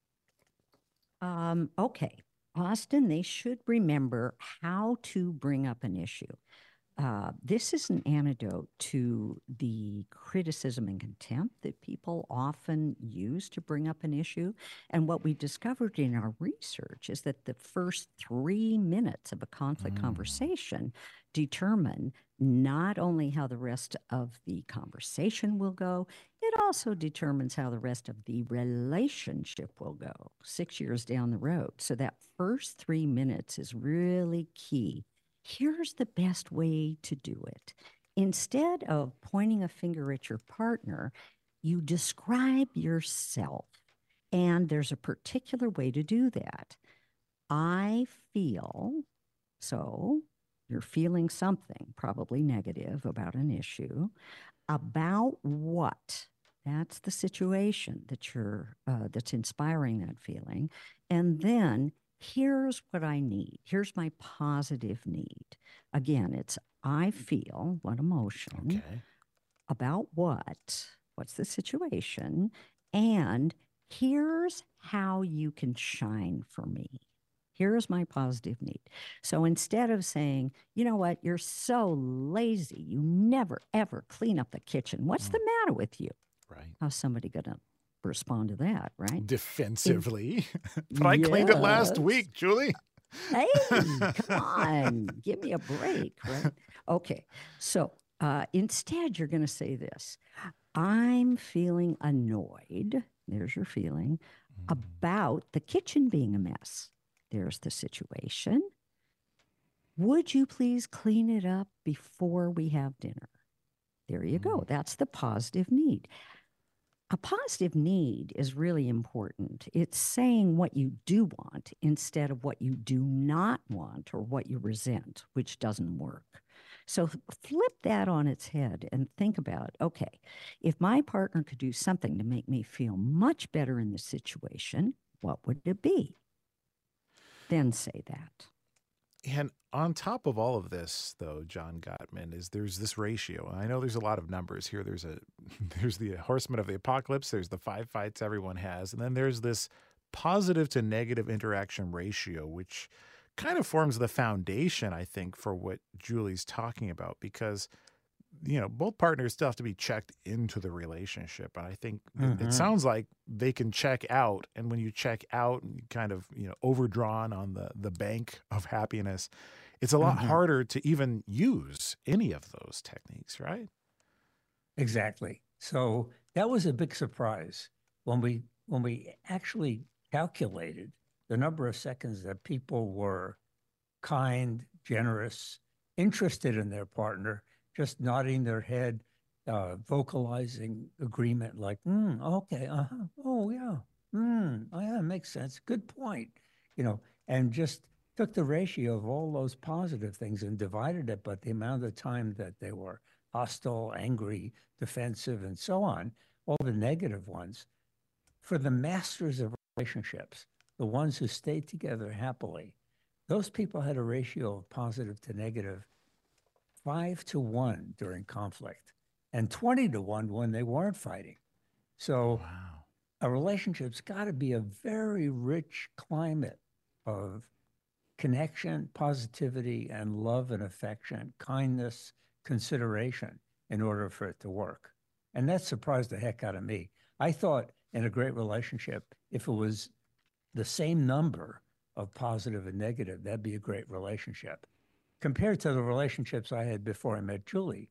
Okay, Austin, they should remember how to bring up an issue. This is an antidote to the criticism and contempt that people often use to bring up an issue. And what we discovered in our research is that the first 3 minutes of a conflict conversation determine not only how the rest of the conversation will go, it also determines how the rest of the relationship will go 6 years down the road. So that first 3 minutes is really key. Here's the best way to do it. Instead of pointing a finger at your partner, you describe yourself. And there's a particular way to do that. I feel, so you're feeling something, probably negative about an issue. About what? That's the situation that you're, that's inspiring that feeling. And then here's what I need. Here's my positive need. Again, it's I feel, what emotion, about what, what's the situation, and here's how you can shine for me. Here's my positive need. So instead of saying, you know what, you're so lazy, you never, ever clean up the kitchen. What's the matter with you? Right. How's somebody going to respond to that, right? Defensively. But I cleaned it last week, Julie. Hey, come on, give me a break, right? Okay, so instead you're going to say this. I'm feeling annoyed, there's your feeling, about the kitchen being a mess. There's the situation. Would you please clean it up before we have dinner? There you go. That's the positive need. A positive need is really important. It's saying what you do want instead of what you do not want or what you resent, which doesn't work. So flip that on its head and think about, okay, if my partner could do something to make me feel much better in this situation, what would it be? Then say that. And on top of all of this, though, John Gottman, there's this ratio. And I know there's a lot of numbers here. There's the horsemen of the apocalypse. There's the 5 fights everyone has. And then there's this positive to negative interaction ratio, which kind of forms the foundation, I think, for what Julie's talking about. Because, you know, both partners still have to be checked into the relationship. And I think it sounds like they can check out. And when you check out and you kind of, you know, overdrawn on the bank of happiness, it's a lot harder to even use any of those techniques, right? Exactly. So that was a big surprise when we actually calculated the number of seconds that people were kind, generous, interested in their partner, just nodding their head, vocalizing agreement like, okay, oh yeah, oh yeah, makes sense, good point, you know, and just took the ratio of all those positive things and divided it by the amount of time that they were hostile, angry, defensive, and so on, all the negative ones. For the masters of relationships, the ones who stayed together happily, those people had a ratio of positive to negative 5-to-1 during conflict and 20-to-1 when they weren't fighting. So a relationship's got to be a very rich climate of connection, positivity, and love and affection, kindness, consideration in order for it to work. And that surprised the heck out of me. I thought in a great relationship, if it was the same number of positive and negative, that'd be a great relationship. Compared to the relationships I had before I met Julie,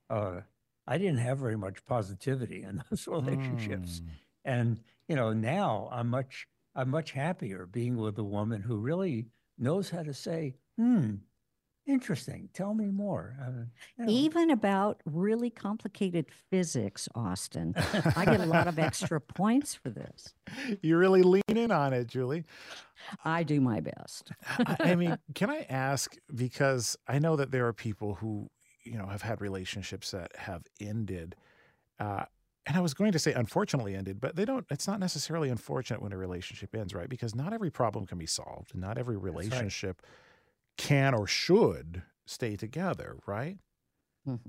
I didn't have very much positivity in those relationships. And, you know, now I'm much happier being with a woman who really knows how to say, interesting, tell me more. You know. Even about really complicated physics, Austin. I get a lot of extra points for this. You really lean in on it, Julie. I do my best. I mean, can I ask, because I know that there are people who, you know, have had relationships that have ended, and I was going to say unfortunately ended, but it's not necessarily unfortunate when a relationship ends, right? Because not every problem can be solved, and not every relationship can or should stay together, right?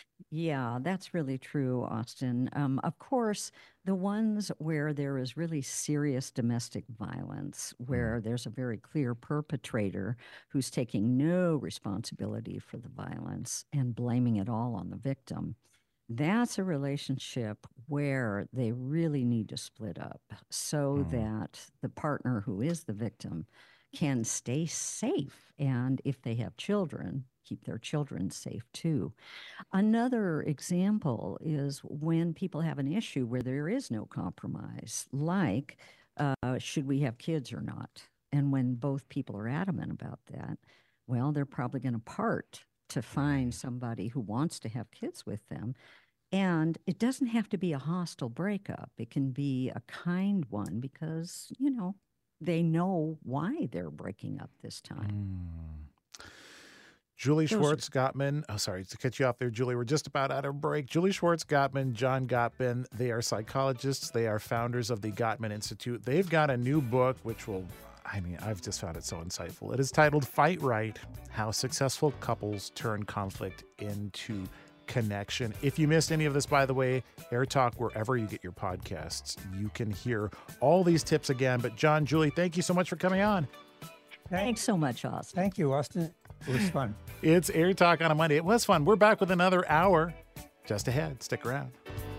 Yeah, that's really true, Austin. Of course, the ones where there is really serious domestic violence, where there's a very clear perpetrator who's taking no responsibility for the violence and blaming it all on the victim, that's a relationship where they really need to split up so that the partner who is the victim can stay safe. And if they have children, keep their children safe too. Another example is when people have an issue where there is no compromise, like should we have kids or not? And when both people are adamant about that, well, they're probably going to part to find somebody who wants to have kids with them. And it doesn't have to be a hostile breakup. It can be a kind one because, they know why they're breaking up this time. Julie Schwartz-Gottman. Oh, sorry to cut you off there, Julie. We're just about out of break. Julie Schwartz-Gottman, John Gottman, they are psychologists. They are founders of the Gottman Institute. They've got a new book, which I've just found it so insightful. It is titled Fight Right, How Successful Couples Turn Conflict into Connection. If you missed any of this, by the way, Air Talk, wherever you get your podcasts, you can hear all these tips again. But John, Julie, thank you so much for coming on. Thanks so much, Austin. Thank you, Austin. It was fun. It's Air Talk on a Monday. It was fun. We're back with another hour just ahead. Stick around.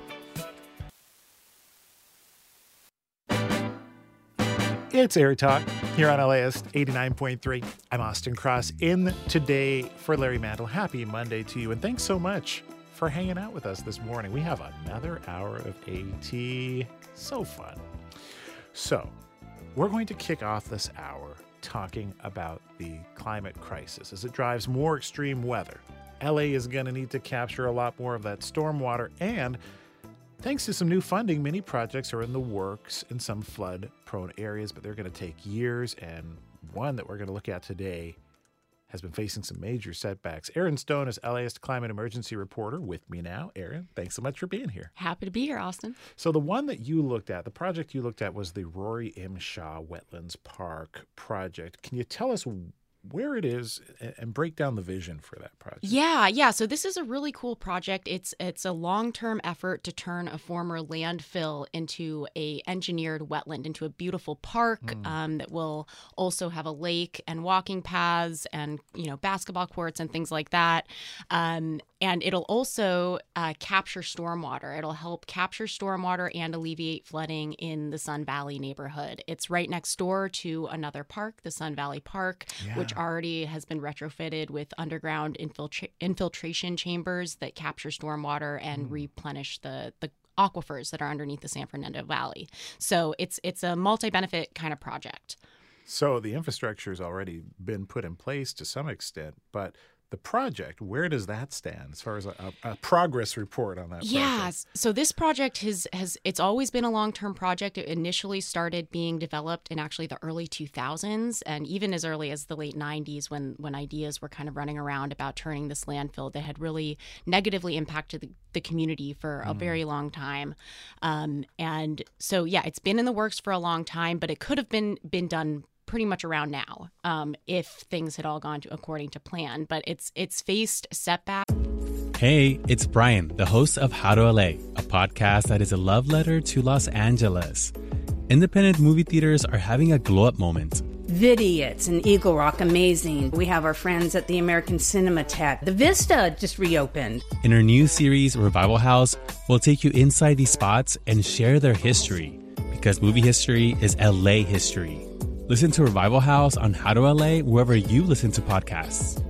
It's Air Talk here on LAist 89.3. I'm Austin Cross in today for Larry Mantle. Happy Monday to you, and thanks so much for hanging out with us this morning. We have another hour of AT. So fun. So, we're going to kick off this hour talking about the climate crisis as it drives more extreme weather. LA is going to need to capture a lot more of that stormwater, and thanks to some new funding, many projects are in the works in some flood-prone areas, but they're going to take years, and one that we're going to look at today has been facing some major setbacks. Erin Stone is LAist climate emergency reporter with me now. Erin, thanks so much for being here. Happy to be here, Austin. So the one that you looked at, the project you looked at was the Rory M. Shaw Wetlands Park project. Can you tell us where it is and break down the vision for that project? Yeah. So this is a really cool project. It's a long-term effort to turn a former landfill into a engineered wetland, into a beautiful park that will also have a lake and walking paths and basketball courts and things like that. And it'll also capture stormwater. It'll help capture stormwater and alleviate flooding in the Sun Valley neighborhood. It's right next door to another park, the Sun Valley Park, which already has been retrofitted with underground infiltration chambers that capture stormwater and replenish the aquifers that are underneath the San Fernando Valley. So it's a multi-benefit kind of project. So the infrastructure has already been put in place to some extent, but the project, where does that stand as far as a progress report on that project? Yeah, so this project it's always been a long-term project. It initially started being developed in actually the early 2000s, and even as early as the late 90s when ideas were kind of running around about turning this landfill that had really negatively impacted the community for a very long time. And so, yeah, it's been in the works for a long time, but it could have been done pretty much around now if things had all gone according to plan. But it's faced setbacks. Hey, it's Brian, the host of How to LA, a podcast that is a love letter to Los Angeles. Independent movie theaters are having a glow-up moment. Vidiots and Eagle Rock, amazing. We have our friends at the American Cinematheque. The Vista just reopened. In our new series, Revival House, we'll take you inside these spots and share their history. Because movie history is LA history. Listen to Revival House on How to LA wherever you listen to podcasts.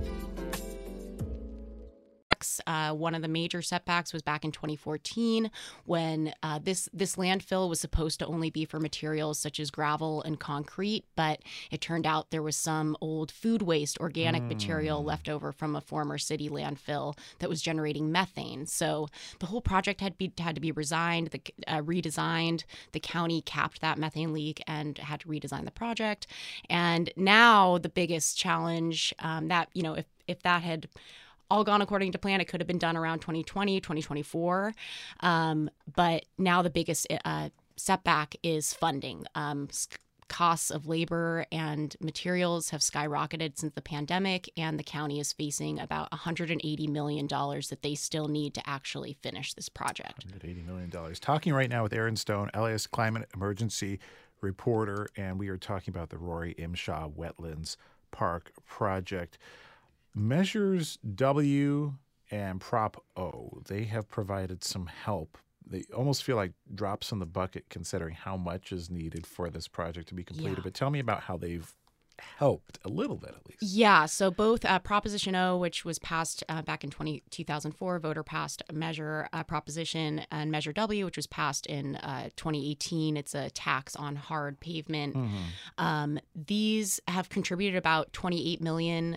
One of the major setbacks was back in 2014 when this landfill was supposed to only be for materials such as gravel and concrete, but it turned out there was some old food waste, organic material left over from a former city landfill that was generating methane. So the whole project had to be redesigned. The county capped that methane leak and had to redesign the project. And now the biggest challenge if that had all gone according to plan, it could have been done around 2020, 2024. But now the biggest setback is funding. costs of labor and materials have skyrocketed since the pandemic, and the county is facing about $180 million that they still need to actually finish this project. $180 million. Talking right now with Erin Stone, LAist Climate Emergency reporter, and we are talking about the Rory Imshaw Wetlands Park project. Measures W and Prop O, they have provided some help. They almost feel like drops in the bucket considering how much is needed for this project to be completed. Yeah. But tell me about how they've helped a little bit, at least. Yeah, so both Proposition O, which was passed back in 2004, voter passed measure proposition, and Measure W, which was passed in 2018. It's a tax on hard pavement. These have contributed about $28 million.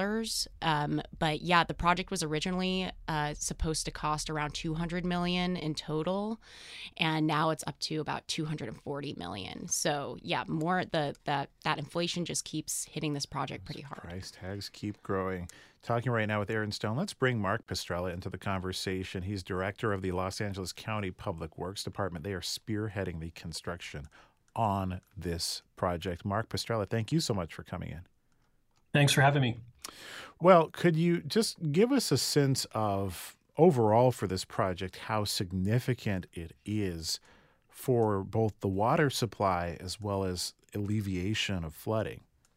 But yeah, the project was originally supposed to cost around $200 million in total, and now it's up to about $240 million. So yeah, more that inflation just keeps hitting this project pretty hard. Price tags keep growing. Talking right now with Erin Stone. Let's bring Mark Pestrella into the conversation. He's director of the Los Angeles County Public Works Department. They are spearheading the construction on this project. Mark Pestrella, thank you so much for coming in. Thanks for having me. Well, could you just give us a sense of overall for this project, how significant it is for both the water supply as well as alleviation of flooding?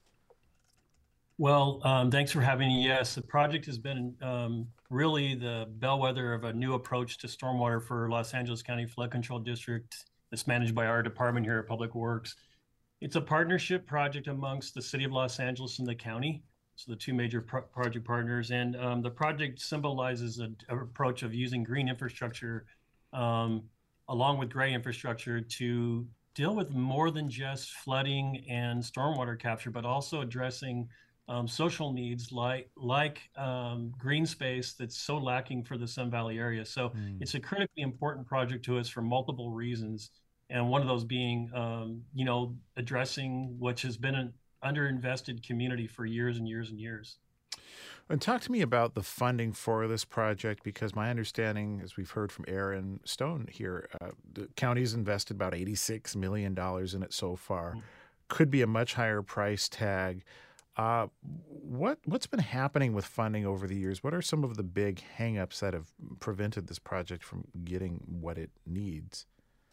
Well, thanks for having me. Yes, the project has been really the bellwether of a new approach to stormwater for Los Angeles County Flood Control District that's managed by our department here at Public Works. It's a partnership project amongst the City of Los Angeles and the county, so the two major project partners. And the project symbolizes an approach of using green infrastructure along with gray infrastructure to deal with more than just flooding and stormwater capture, but also addressing social needs like green space that's so lacking for the Sun Valley area. So it's a critically important project to us for multiple reasons. And one of those being, addressing what has been an underinvested community for years and years and years. And talk to me about the funding for this project, because my understanding, as we've heard from Erin Stone here, the county's invested about $86 million in it so far. Could be a much higher price tag. What's been happening with funding over the years? What are some of the big hangups that have prevented this project from getting what it needs?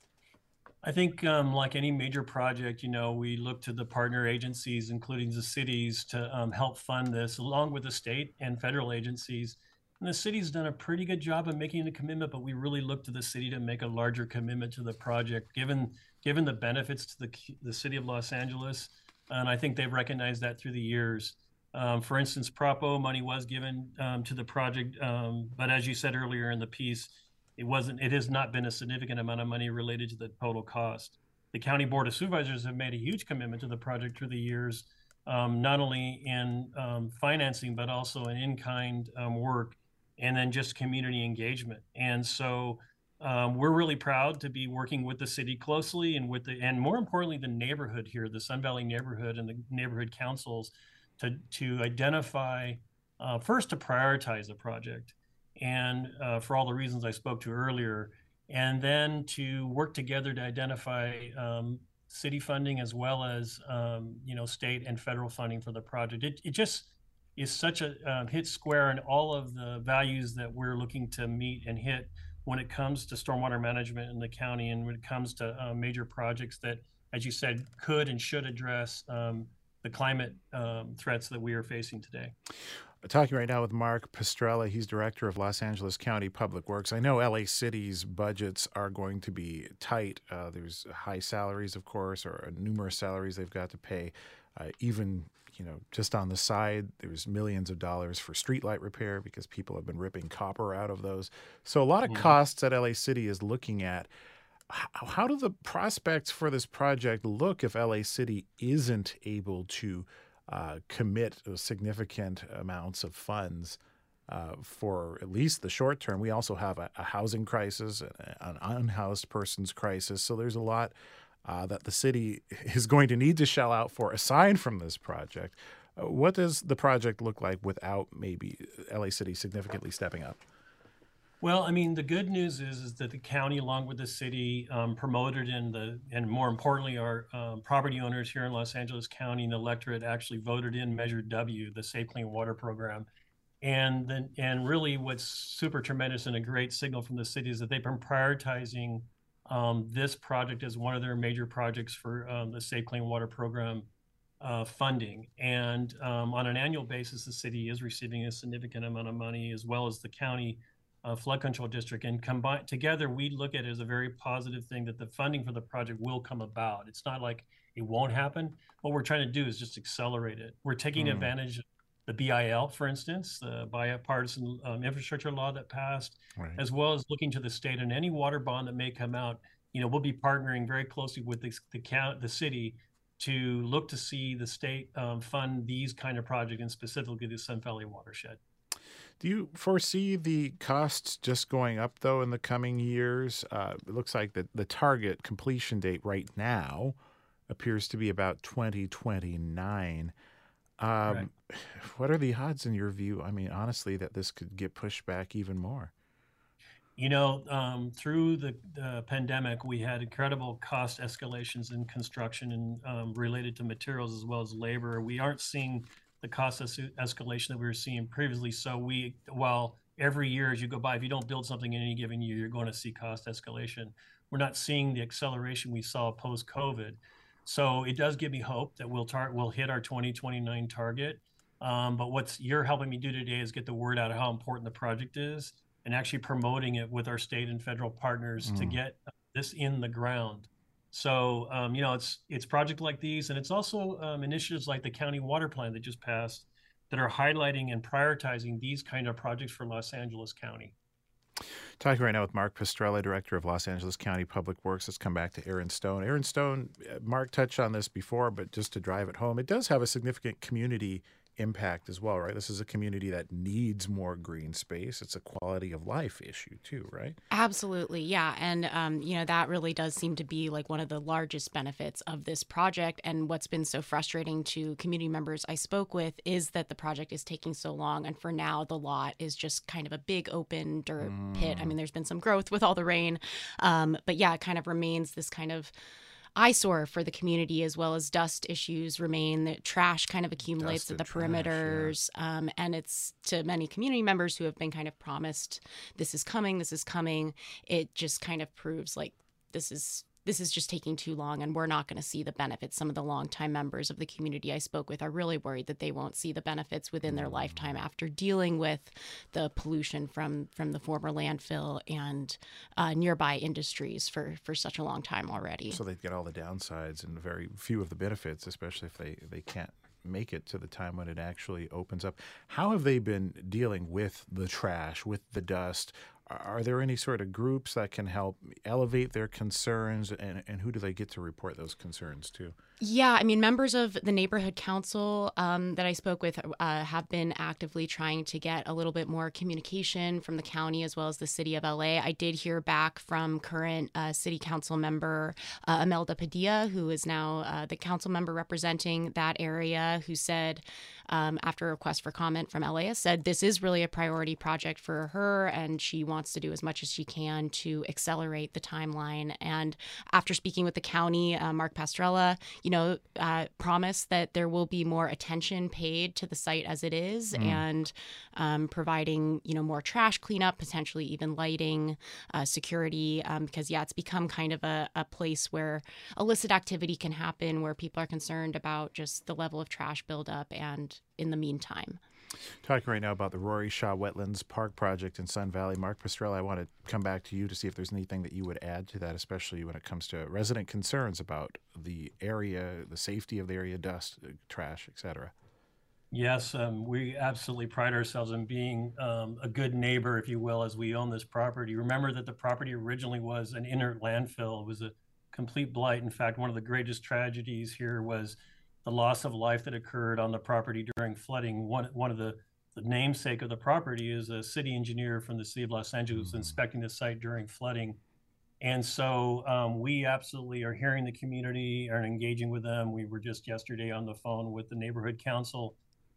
I think like any major project, we look to the partner agencies, including the cities, to help fund this, along with the state and federal agencies. And the city's done a pretty good job of making a commitment, but we really look to the city to make a larger commitment to the project, given the benefits to the city of Los Angeles. And I think they've recognized that through the years. For instance, Prop O money was given to the project, but as you said earlier in the piece, it has not been a significant amount of money related to the total cost. The County Board of Supervisors have made a huge commitment to the project through the years, not only in financing, but also in in-kind work, and then just community engagement. And so we're really proud to be working with the city closely and more importantly, the neighborhood here, the Sun Valley neighborhood and the neighborhood councils to identify, first to prioritize the project, and for all the reasons I spoke to earlier, and then to work together to identify city funding as well as state and federal funding for the project. It just is such a hit square in all of the values that we're looking to meet and hit when it comes to stormwater management in the county, and when it comes to major projects that, as you said, could and should address the climate threats that we are facing today. Talking right now with Mark Pestrella. He's director of Los Angeles County Public Works. I know LA City's budgets are going to be tight. There's high salaries, of course, or numerous salaries they've got to pay. Even, just on the side, there's millions of dollars for streetlight repair because people have been ripping copper out of those. So a lot of costs that LA City is looking at. How do the prospects for this project look if LA City isn't able to commit significant amounts of funds for at least the short term? We also have a housing crisis, an unhoused persons crisis. So there's a lot that the city is going to need to shell out for aside from this project. What does the project look like without maybe LA City significantly stepping up? Well, I mean, the good news is that the county, along with the city, promoted and more importantly, our property owners here in Los Angeles County and the electorate actually voted in Measure W, the Safe Clean Water Program. And really what's super tremendous and a great signal from the city is that they've been prioritizing this project as one of their major projects for the Safe Clean Water Program funding. And on an annual basis, the city is receiving a significant amount of money, as well as the county flood control district. And combined together, we look at it as a very positive thing that the funding for the project will come about. It's not like it won't happen. What we're trying to do is just accelerate it. We're taking advantage of the BIL, for instance, the bipartisan infrastructure law that passed, as well as looking to the state and any water bond that may come out. We'll be partnering very closely with the city to look to see the state fund these kind of projects, and specifically the Sun Valley watershed. Do you foresee the costs just going up, though, in the coming years? It looks like the target completion date right now appears to be about 2029. Right. What are the odds, in your view, I mean, honestly, that this could get pushed back even more? Through the pandemic, we had incredible cost escalations in construction and related to materials as well as labor. We aren't seeing the cost escalation that we were seeing previously. So while every year as you go by, if you don't build something in any given year, you're going to see cost escalation. We're not seeing the acceleration we saw post-COVID. So it does give me hope that we'll hit our 2029 target. But what you're helping me do today is get the word out of how important the project is and actually promoting it with our state and federal partners to get this in the ground. So, it's projects like these, and it's also initiatives like the county water plan that just passed that are highlighting and prioritizing these kind of projects for Los Angeles County. Talking right now with Mark Pastrella, Director of Los Angeles County Public Works. Let's come back to Aaron Stone. Aaron Stone, Mark touched on this before, but just to drive it home, it does have a significant community impact as well, right? This is a community that needs more green space. It's a quality of life issue too, right? Absolutely, yeah. And, that really does seem to be like one of the largest benefits of this project. And what's been so frustrating to community members I spoke with is that the project is taking so long. And for now, the lot is just kind of a big open dirt pit. I mean, there's been some growth with all the rain. But yeah, it kind of remains this kind of eyesore for the community, as well as dust issues remain. The trash kind of accumulates at the perimeters. And it's to many community members who have been kind of promised, this is coming. It just kind of proves like this is just taking too long, and we're not going to see the benefits. Some of the longtime members of the community I spoke with are really worried that they won't see the benefits within their lifetime after dealing with the pollution from the former landfill and nearby industries for such a long time already. So they get all the downsides and very few of the benefits, especially if they can't make it to the time when it actually opens up. How have they been dealing with the trash, with the dust? Are there any sort of groups that can help elevate their concerns, and who do they get to report those concerns to? Yeah, I mean, members of the neighborhood council that I spoke with have been actively trying to get a little bit more communication from the county as well as the city of LA. I did hear back from current city council member Imelda Padilla, who is now the council member representing that area, who said, after a request for comment from LAist, said this is really a priority project for her, and she wants to do as much as she can to accelerate the timeline. And after speaking with the county, Mark Pastrella, promised that there will be more attention paid to the site as it is, and providing, more trash cleanup, potentially even lighting, security, because, it's become kind of a place where illicit activity can happen, where people are concerned about just the level of trash buildup and in the meantime. Talking right now about the Rory Shaw Wetlands Park project in Sun Valley. Mark Pastrella, I want to come back to you to see if there's anything that you would add to that, especially when it comes to resident concerns about the area, the safety of the area, dust, trash, etc. Yes, we absolutely pride ourselves in being a good neighbor, if you will, as we own this property. Remember that the property originally was an inert landfill. It was a complete blight. In fact, one of the greatest tragedies here was the loss of life that occurred on the property during flooding. One of the namesake of the property is a city engineer from the city of Los Angeles inspecting the site during flooding. And so we absolutely are hearing the community and engaging with them. We were just yesterday on the phone with the neighborhood council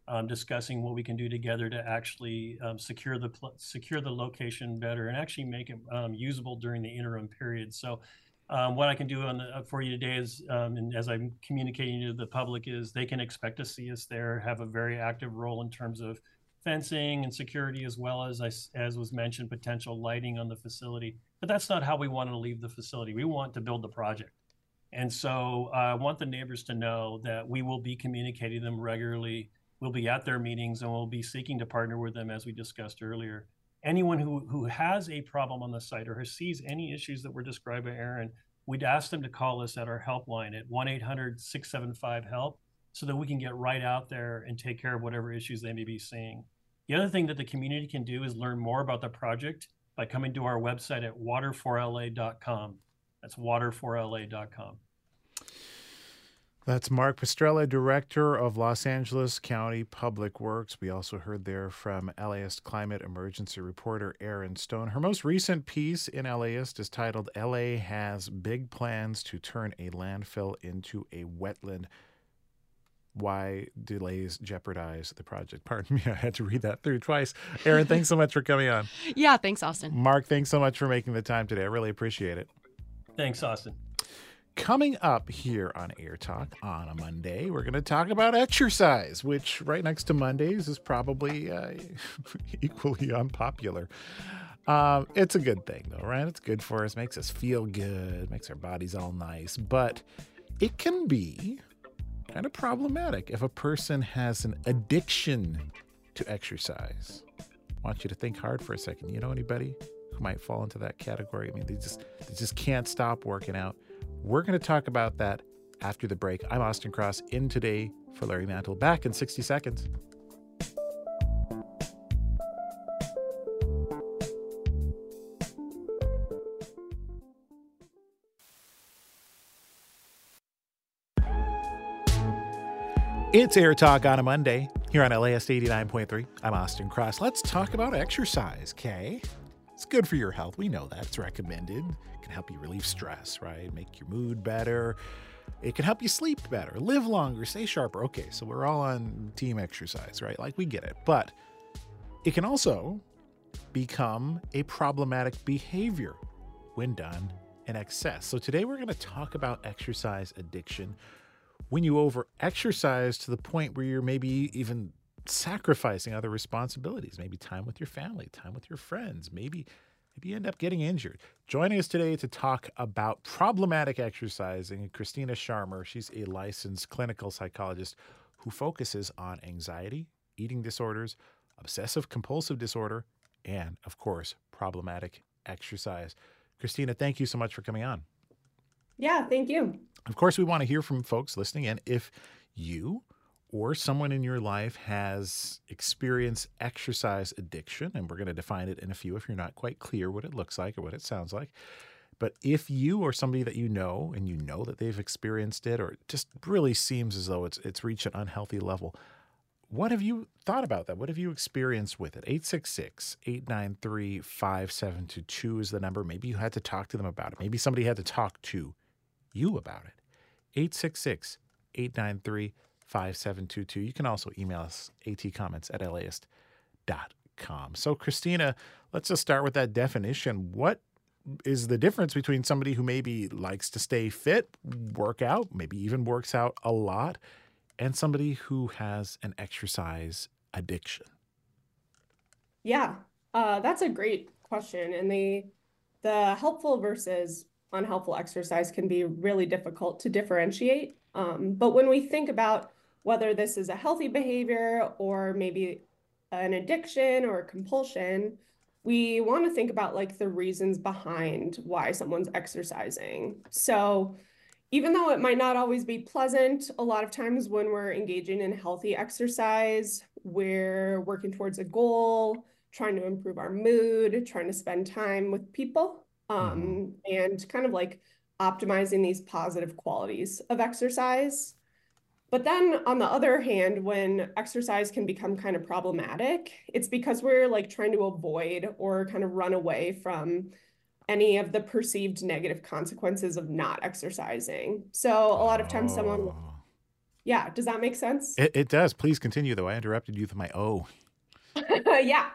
discussing what we can do together to actually secure the location better and actually make it usable during the interim period. So what I can do for you today is, and as I'm communicating to the public, is they can expect to see us there, have a very active role in terms of fencing and security, as well as was mentioned, potential lighting on the facility. But that's not how we want to leave the facility. We want to build the project. And so I want the neighbors to know that we will be communicating them regularly. We'll be at their meetings, and we'll be seeking to partner with them, as we discussed earlier. Anyone who has a problem on the site or sees any issues that were described by Aaron, we'd ask them to call us at our helpline at 1-800-675-HELP so that we can get right out there and take care of whatever issues they may be seeing. The other thing that the community can do is learn more about the project by coming to our website at water4la.com. That's water4la.com. That's Mark Pestrella, Director of Los Angeles County Public Works. We also heard there from LAist climate emergency reporter Erin Stone. Her most recent piece in LAist is titled LA Has Big Plans to Turn a Landfill into a Wetland. Why Delays Jeopardize the Project. Pardon me, I had to read that through twice. Erin, thanks so much for coming on. Yeah, thanks, Austin. Mark, thanks so much for making the time today. I really appreciate it. Thanks, Austin. Coming up here on Air Talk on a Monday, we're going to talk about exercise, which right next to Mondays is probably equally unpopular. It's a good thing, though, right? It's good for us, makes us feel good, makes our bodies all nice. But it can be kind of problematic if a person has an addiction to exercise. I want you to think hard for a second. You know anybody who might fall into that category? I mean, they just can't stop working out. We're going to talk about that after the break. I'm Austin Cross, in today for Larry Mantle. Back in 60 seconds. It's Air Talk on a Monday here on LAist 89.3. I'm Austin Cross. Let's talk about exercise, okay? It's good for your health. We know that. It's recommended. It can help you relieve stress, right? Make your mood better. It can help you sleep better, live longer, stay sharper. Okay, so we're all on team exercise, right? Like, we get it. But it can also become a problematic behavior when done in excess. So today we're going to talk about exercise addiction. When you over-exercise to the point where you're maybe even sacrificing other responsibilities, maybe time with your family, time with your friends, maybe you end up getting injured. Joining us today to talk about problematic exercising, Christina Sharmer. She's a licensed clinical psychologist who focuses on anxiety, eating disorders, obsessive-compulsive disorder, and, of course, problematic exercise. Christina, thank you so much for coming on. Yeah, thank you. Of course, we want to hear from folks listening in. If you or someone in your life has experienced exercise addiction, and we're going to define it in a few if you're not quite clear what it looks like or what it sounds like. But if you or somebody that you know, and you know that they've experienced it, or it just really seems as though it's reached an unhealthy level, what have you thought about that? What have you experienced with it? 866-893-5722 is the number. Maybe you had to talk to them about it. Maybe somebody had to talk to you about it. 866-893-5722. You can also email us atcomments@laist.com. So, Christina, let's just start with that definition. What is the difference between somebody who maybe likes to stay fit, work out, maybe even works out a lot, and somebody who has an exercise addiction? Yeah, that's a great question. And the helpful versus unhelpful exercise can be really difficult to differentiate. But when we think about whether this is a healthy behavior or maybe an addiction or a compulsion, we want to think about like the reasons behind why someone's exercising. So even though it might not always be pleasant, a lot of times when we're engaging in healthy exercise, we're working towards a goal, trying to improve our mood, trying to spend time with people, and kind of like optimizing these positive qualities of exercise. But then on the other hand, when exercise can become kind of problematic, it's because we're like trying to avoid or kind of run away from any of the perceived negative consequences of not exercising. So a lot of times someone Yeah, does that make sense? It does. Please continue, though. I interrupted you with my O. Yeah.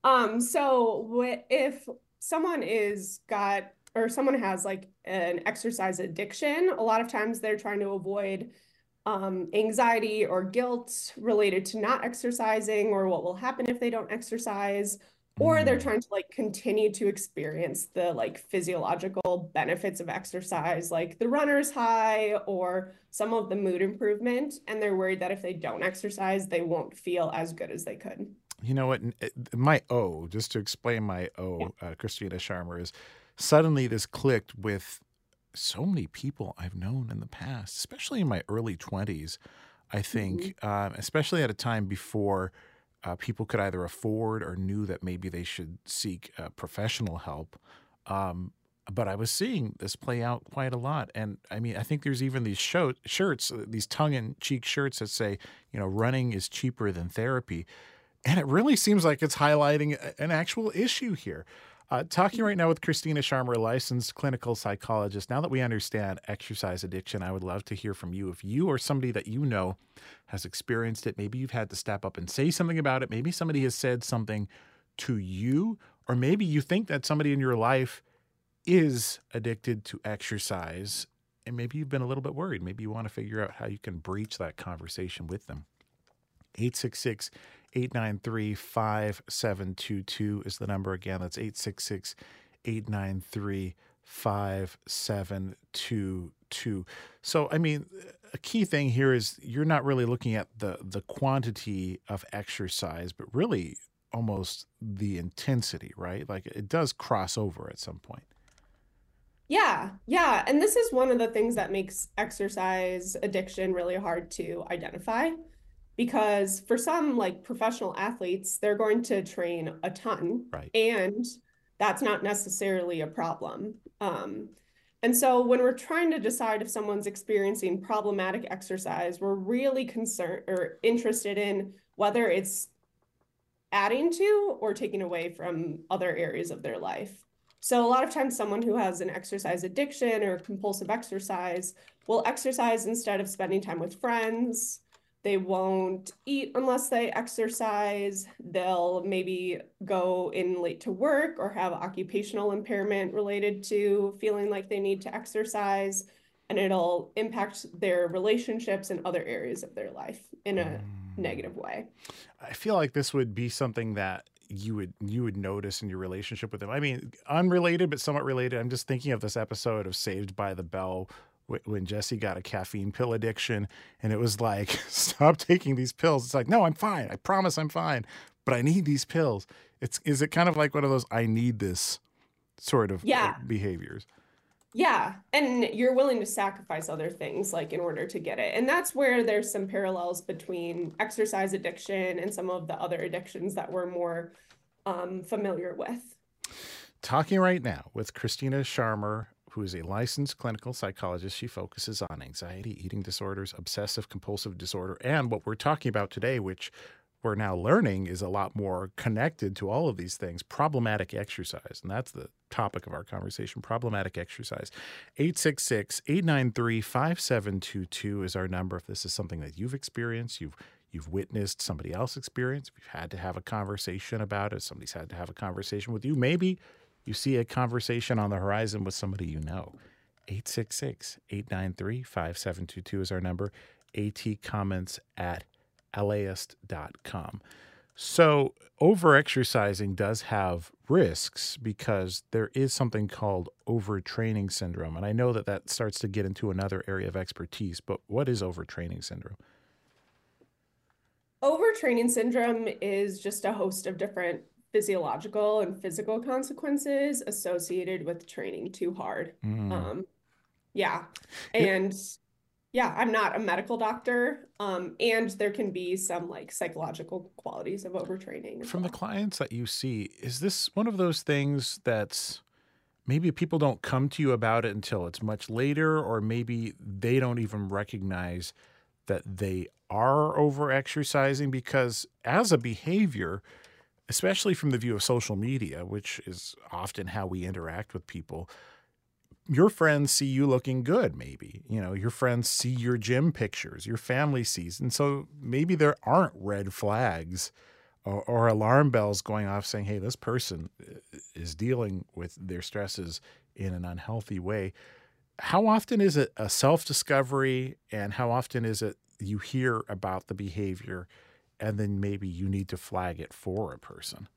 If someone someone has like an exercise addiction, a lot of times they're trying to avoid anxiety or guilt related to not exercising or what will happen if they don't exercise, or they're trying to like continue to experience the like physiological benefits of exercise, like the runner's high or some of the mood improvement, and they're worried that if they don't exercise, they won't feel as good as they could. You know what? My O, just to explain my O, Christina Sharma, is suddenly this clicked with so many people I've known in the past, especially in my early 20s, I think, especially at a time before people could either afford or knew that maybe they should seek professional help. But I was seeing this play out quite a lot. And I mean, I think there's even these shirts, these tongue-in-cheek shirts that say, running is cheaper than therapy. And it really seems like it's highlighting an actual issue here. Talking right now with Christina Sharma, a licensed clinical psychologist. Now that we understand exercise addiction, I would love to hear from you. If you or somebody that you know has experienced it, maybe you've had to step up and say something about it. Maybe somebody has said something to you, or maybe you think that somebody in your life is addicted to exercise, and maybe you've been a little bit worried. Maybe you want to figure out how you can breach that conversation with them. 866-893-5722 is the number again. That's 866-893-5722. So, I mean, a key thing here is you're not really looking at the quantity of exercise, but really almost the intensity, right? Like it does cross over at some point. Yeah. And this is one of the things that makes exercise addiction really hard to identify. Because for some like professional athletes, they're going to train a ton, right? And that's not necessarily a problem. And so when we're trying to decide if someone's experiencing problematic exercise, we're really concerned or interested in whether it's adding to or taking away from other areas of their life. So a lot of times someone who has an exercise addiction or compulsive exercise will exercise instead of spending time with friends. They won't eat unless they exercise. They'll maybe go in late to work or have occupational impairment related to feeling like they need to exercise, and it'll impact their relationships and other areas of their life in a negative way. I feel like this would be something that you would notice in your relationship with them. I mean, unrelated, but somewhat related. I'm just thinking of this episode of Saved by the Bell when Jesse got a caffeine pill addiction, and it was like, stop taking these pills. It's like, no, I'm fine. I promise I'm fine, but I need these pills. Is it kind of like one of those, I need this sort of behaviors? Yeah. And you're willing to sacrifice other things like in order to get it. And that's where there's some parallels between exercise addiction and some of the other addictions that we're more familiar with. Talking right now with Christina Sharma, who is a licensed clinical psychologist. She focuses on anxiety, eating disorders, obsessive compulsive disorder, and what we're talking about today, which we're now learning is a lot more connected to all of these things, problematic exercise. And that's the topic of our conversation, problematic exercise. 866-893-5722 is our number. If this is something that you've experienced, you've witnessed somebody else experience, if you've had to have a conversation about it, somebody's had to have a conversation with you, maybe you see a conversation on the horizon with somebody you know. 866-893-5722 is our number. atcomments@laist.com. So over-exercising does have risks because there is something called overtraining syndrome. And I know that starts to get into another area of expertise, but what is overtraining syndrome? Overtraining syndrome is just a host of different physiological and physical consequences associated with training too hard. I'm not a medical doctor, and there can be some like psychological qualities of overtraining. From the clients that you see, is this one of those things that's maybe people don't come to you about it until it's much later, or maybe they don't even recognize that they are over-exercising? Because as a behavior, especially from the view of social media, which is often how we interact with people, your friends see you looking good, maybe. You know, your friends see your gym pictures, your family sees. And so maybe there aren't red flags or alarm bells going off saying, hey, this person is dealing with their stresses in an unhealthy way. How often is it a self-discovery, and how often is it you hear about the behavior and then maybe you need to flag it for a person?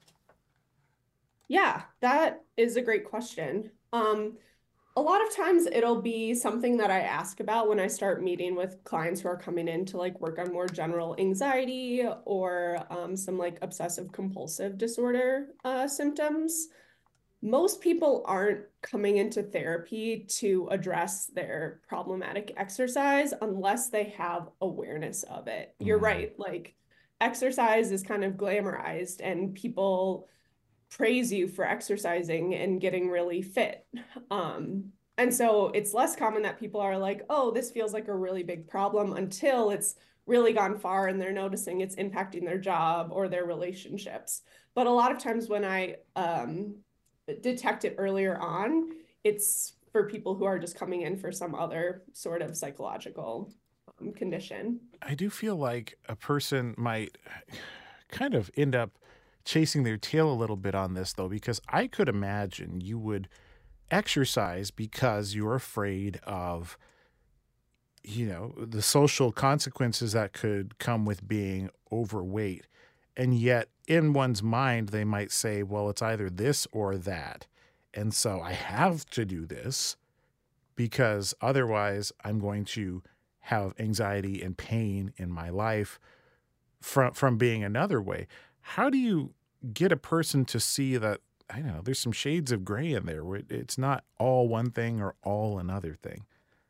Yeah, that is a great question. A lot of times it'll be something that I ask about when I start meeting with clients who are coming in to like work on more general anxiety or some like obsessive compulsive disorder symptoms. Most people aren't coming into therapy to address their problematic exercise unless they have awareness of it. You're right, like exercise is kind of glamorized and people praise you for exercising and getting really fit. And so it's less common that people are like, oh, this feels like a really big problem, until it's really gone far and they're noticing it's impacting their job or their relationships. But a lot of times when I detect it earlier on, it's for people who are just coming in for some other sort of psychological condition. I do feel like a person might kind of end up chasing their tail a little bit on this, though, because I could imagine you would exercise because you're afraid of, you know, the social consequences that could come with being overweight. And yet in one's mind, they might say, well, it's either this or that. And so I have to do this because otherwise I'm going to have anxiety and pain in my life from being another way. How do you get a person to see that, I don't know, there's some shades of gray in there where it's not all one thing or all another thing?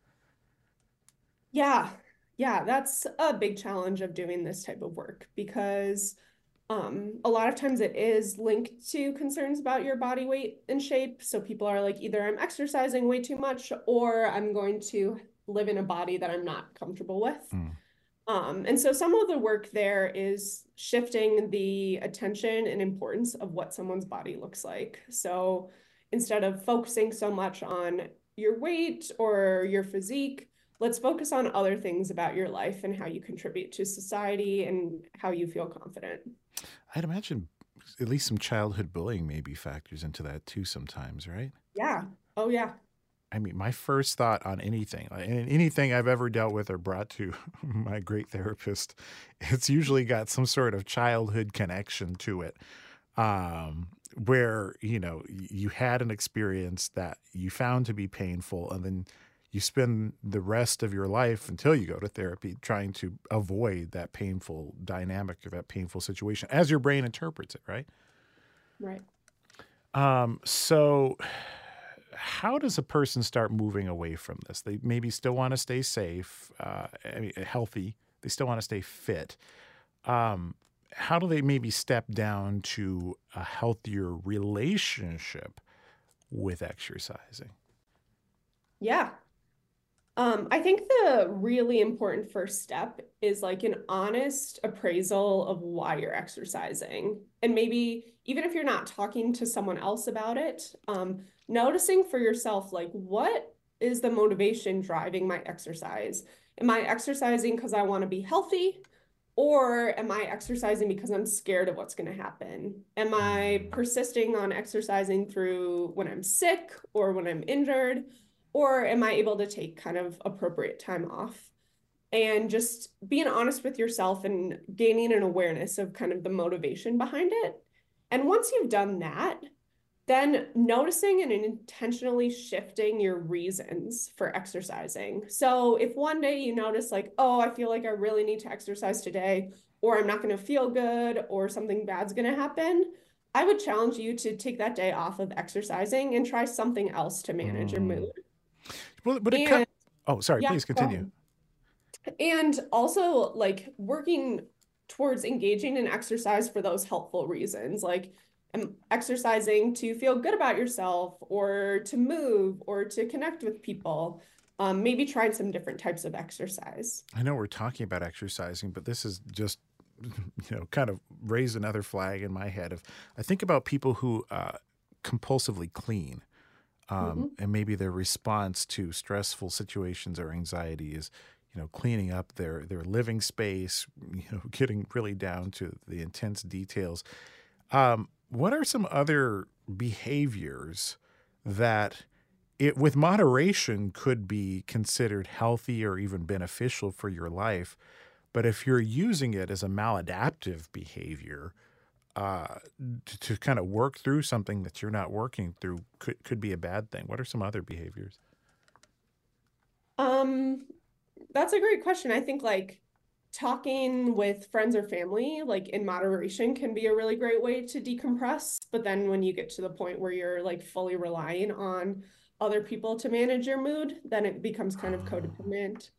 Yeah, that's a big challenge of doing this type of work, because a lot of times it is linked to concerns about your body weight and shape. So people are like, either I'm exercising way too much or I'm going to live in a body that I'm not comfortable with. And so some of the work there is shifting the attention and importance of what someone's body looks like. So instead of focusing so much on your weight or your physique, let's focus on other things about your life and how you contribute to society and how you feel confident. I'd imagine at least some childhood bullying maybe factors into that too sometimes, right? Yeah. Oh, yeah. I mean, my first thought on anything I've ever dealt with or brought to my great therapist, it's usually got some sort of childhood connection to it, where, you know, you had an experience that you found to be painful, and then you spend the rest of your life until you go to therapy trying to avoid that painful dynamic or that painful situation as your brain interprets it, right? Right. So how does a person start moving away from this? They maybe still want to stay safe, healthy. They still want to stay fit. How do they maybe step down to a healthier relationship with exercising? Yeah. I think the really important first step is like an honest appraisal of why you're exercising. And maybe even if you're not talking to someone else about it, noticing for yourself, like, what is the motivation driving my exercise? Am I exercising because I want to be healthy? Or am I exercising because I'm scared of what's going to happen? Am I persisting on exercising through when I'm sick or when I'm injured? Or am I able to take kind of appropriate time off? And just being honest with yourself and gaining an awareness of kind of the motivation behind it. And once you've done that, then noticing and intentionally shifting your reasons for exercising. So if one day you notice like, oh, I feel like I really need to exercise today, or I'm not going to feel good, or something bad's going to happen, I would challenge you to take that day off of exercising and try something else to manage your mood. Well, but please continue. And also like working towards engaging in exercise for those helpful reasons, like exercising to feel good about yourself or to move or to connect with people. Maybe trying some different types of exercise. I know we're talking about exercising, but this is just, kind of raised another flag in my head. I think about people who compulsively clean. and maybe their response to stressful situations or anxiety is, cleaning up their living space, getting really down to the intense details. What are some other behaviors that with moderation could be considered healthy or even beneficial for your life, but if you're using it as a maladaptive behavior to kind of work through something that you're not working through, could be a bad thing? What are some other behaviors? That's a great question. I think like talking with friends or family, like in moderation, can be a really great way to decompress. But then when you get to the point where you're like fully relying on other people to manage your mood, then it becomes kind of codependent.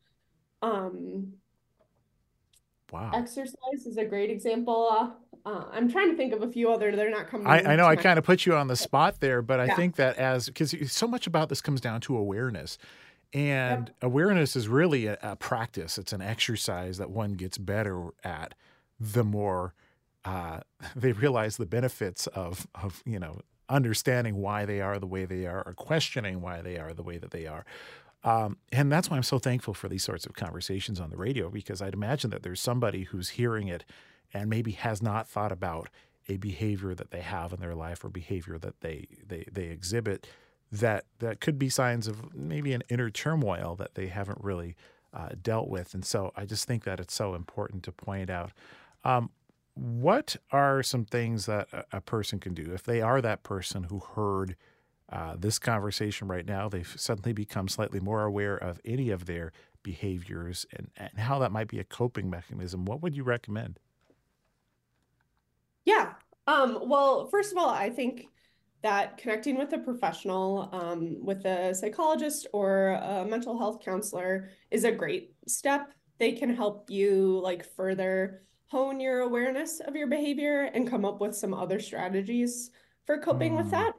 Wow. Exercise is a great example. I'm trying to think of a few other, they're not coming. I know I kind of put you on the spot there, but I Yeah. think that because so much about this comes down to awareness. And awareness is really a practice. It's an exercise that one gets better at the more they realize the benefits of understanding why they are the way they are, or questioning why they are the way that they are. And that's why I'm so thankful for these sorts of conversations on the radio, because I'd imagine that there's somebody who's hearing it and maybe has not thought about a behavior that they have in their life or behavior that they exhibit that could be signs of maybe an inner turmoil that they haven't really dealt with. And so I just think that it's so important to point out. What are some things that a person can do if they are that person who heard this conversation right now? They've suddenly become slightly more aware of any of their behaviors and how that might be a coping mechanism. What would you recommend? Yeah. Well, first of all, I think that connecting with a professional, with a psychologist or a mental health counselor is a great step. They can help you like further hone your awareness of your behavior and come up with some other strategies for coping with that.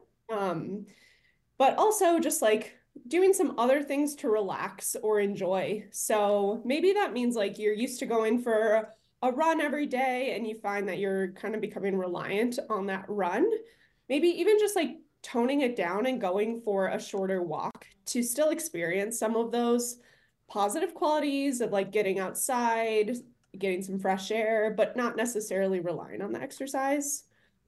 But also just like doing some other things to relax or enjoy. So maybe that means like you're used to going for a run every day and you find that you're kind of becoming reliant on that run. Maybe even just like toning it down and going for a shorter walk to still experience some of those positive qualities of like getting outside, getting some fresh air, but not necessarily relying on the exercise.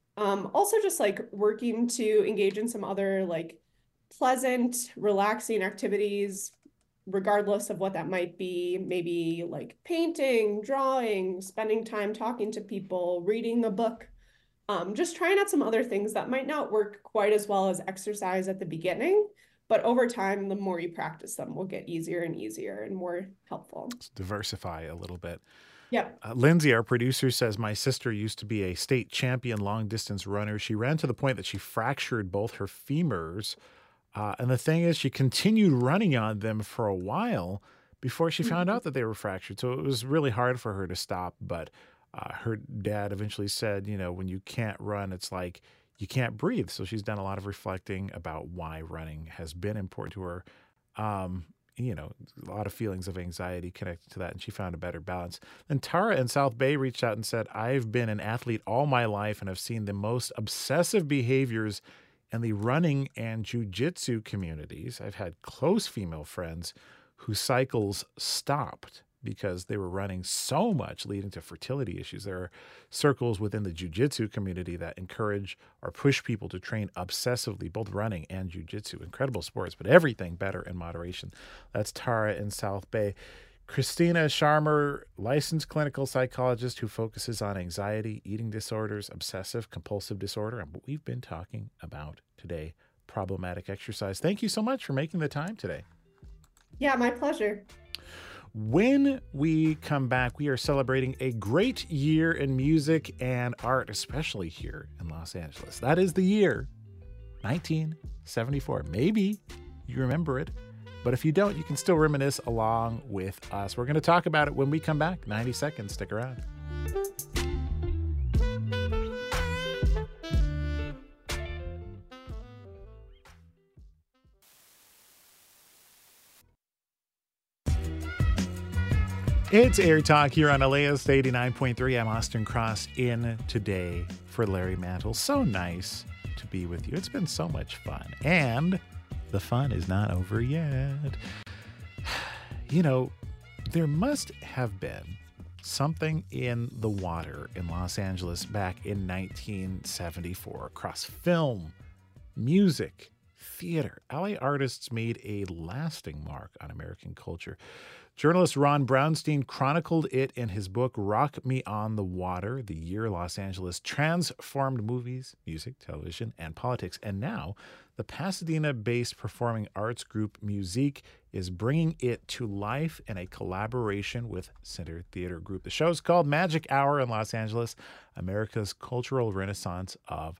Also just like working to engage in some other like pleasant, relaxing activities, regardless of what that might be. Maybe like painting, drawing, spending time talking to people, reading a book. Just trying out some other things that might not work quite as well as exercise at the beginning, but over time, the more you practice them, will get easier and easier and more helpful. Let's diversify a little bit. Yep. Lindsay, our producer, says, my sister used to be a state champion long-distance runner. She ran to the point that she fractured both her femurs. And the thing is, she continued running on them for a while before she found out that they were fractured. So it was really hard for her to stop, but her dad eventually said, when you can't run, it's like you can't breathe. So she's done a lot of reflecting about why running has been important to her. A lot of feelings of anxiety connected to that, and she found a better balance. Then Tara in South Bay reached out and said, I've been an athlete all my life and have seen the most obsessive behaviors in the running and jiu-jitsu communities. I've had close female friends whose cycles stopped because they were running so much, leading to fertility issues. There are circles within the jiu-jitsu community that encourage or push people to train obsessively, both running and jiu-jitsu. Incredible sports, but everything better in moderation. That's Tara in South Bay. Christina Sharmer, licensed clinical psychologist who focuses on anxiety, eating disorders, obsessive compulsive disorder, and what we've been talking about today, problematic exercise. Thank you so much for making the time today. Yeah, my pleasure. When we come back, we are celebrating a great year in music and art, especially here in Los Angeles. That is the year 1974. Maybe you remember it, but if you don't, you can still reminisce along with us. We're going to talk about it when we come back. 90 seconds. Stick around. It's Air Talk here on LAist 89.3. I'm Austin Cross in today for Larry Mantle. So nice to be with you. It's been so much fun. And the fun is not over yet. You know, there must have been something in the water in Los Angeles back in 1974 across film, music, theater. LA artists made a lasting mark on American culture. Journalist Ron Brownstein chronicled it in his book, Rock Me on the Water, the year Los Angeles transformed movies, music, television, and politics. And now the Pasadena-based performing arts group Musique is bringing it to life in a collaboration with Center Theater Group. The show is called Magic Hour in Los Angeles, America's Cultural Renaissance of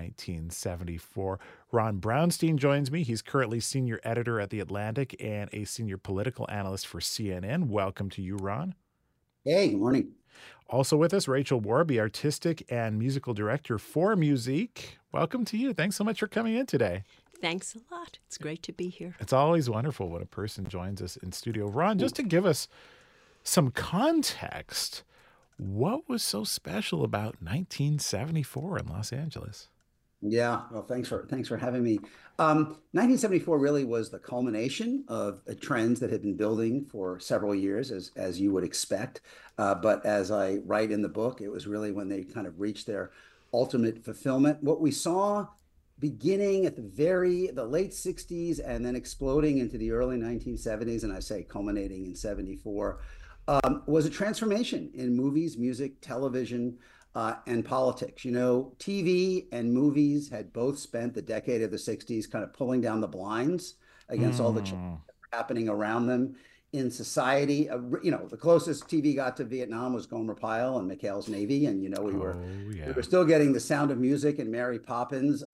1974. Ron Brownstein joins me. He's currently senior editor at The Atlantic and a senior political analyst for CNN. Welcome to you, Ron. Hey, good morning. Also with us, Rachel Warby, artistic and musical director for Musique. Welcome to you. Thanks so much for coming in today. Thanks a lot. It's great to be here. It's always wonderful when a person joins us in studio. Ron, just to give us some context, what was so special about 1974 in Los Angeles? Yeah, well, thanks for having me. 1974 really was the culmination of trends that had been building for several years, as you would expect. But as I write in the book, it was really when they kind of reached their ultimate fulfillment. What we saw beginning at the late 60s and then exploding into the early 1970s, and I say culminating in 74, was a transformation in movies, music, television, and politics. You know, TV and movies had both spent the decade of the 60s kind of pulling down the blinds against all the changes that were happening around them in society. You know, the closest TV got to Vietnam was Gomer Pyle and McHale's Navy. And, you know, we were still getting The Sound of Music and Mary Poppins.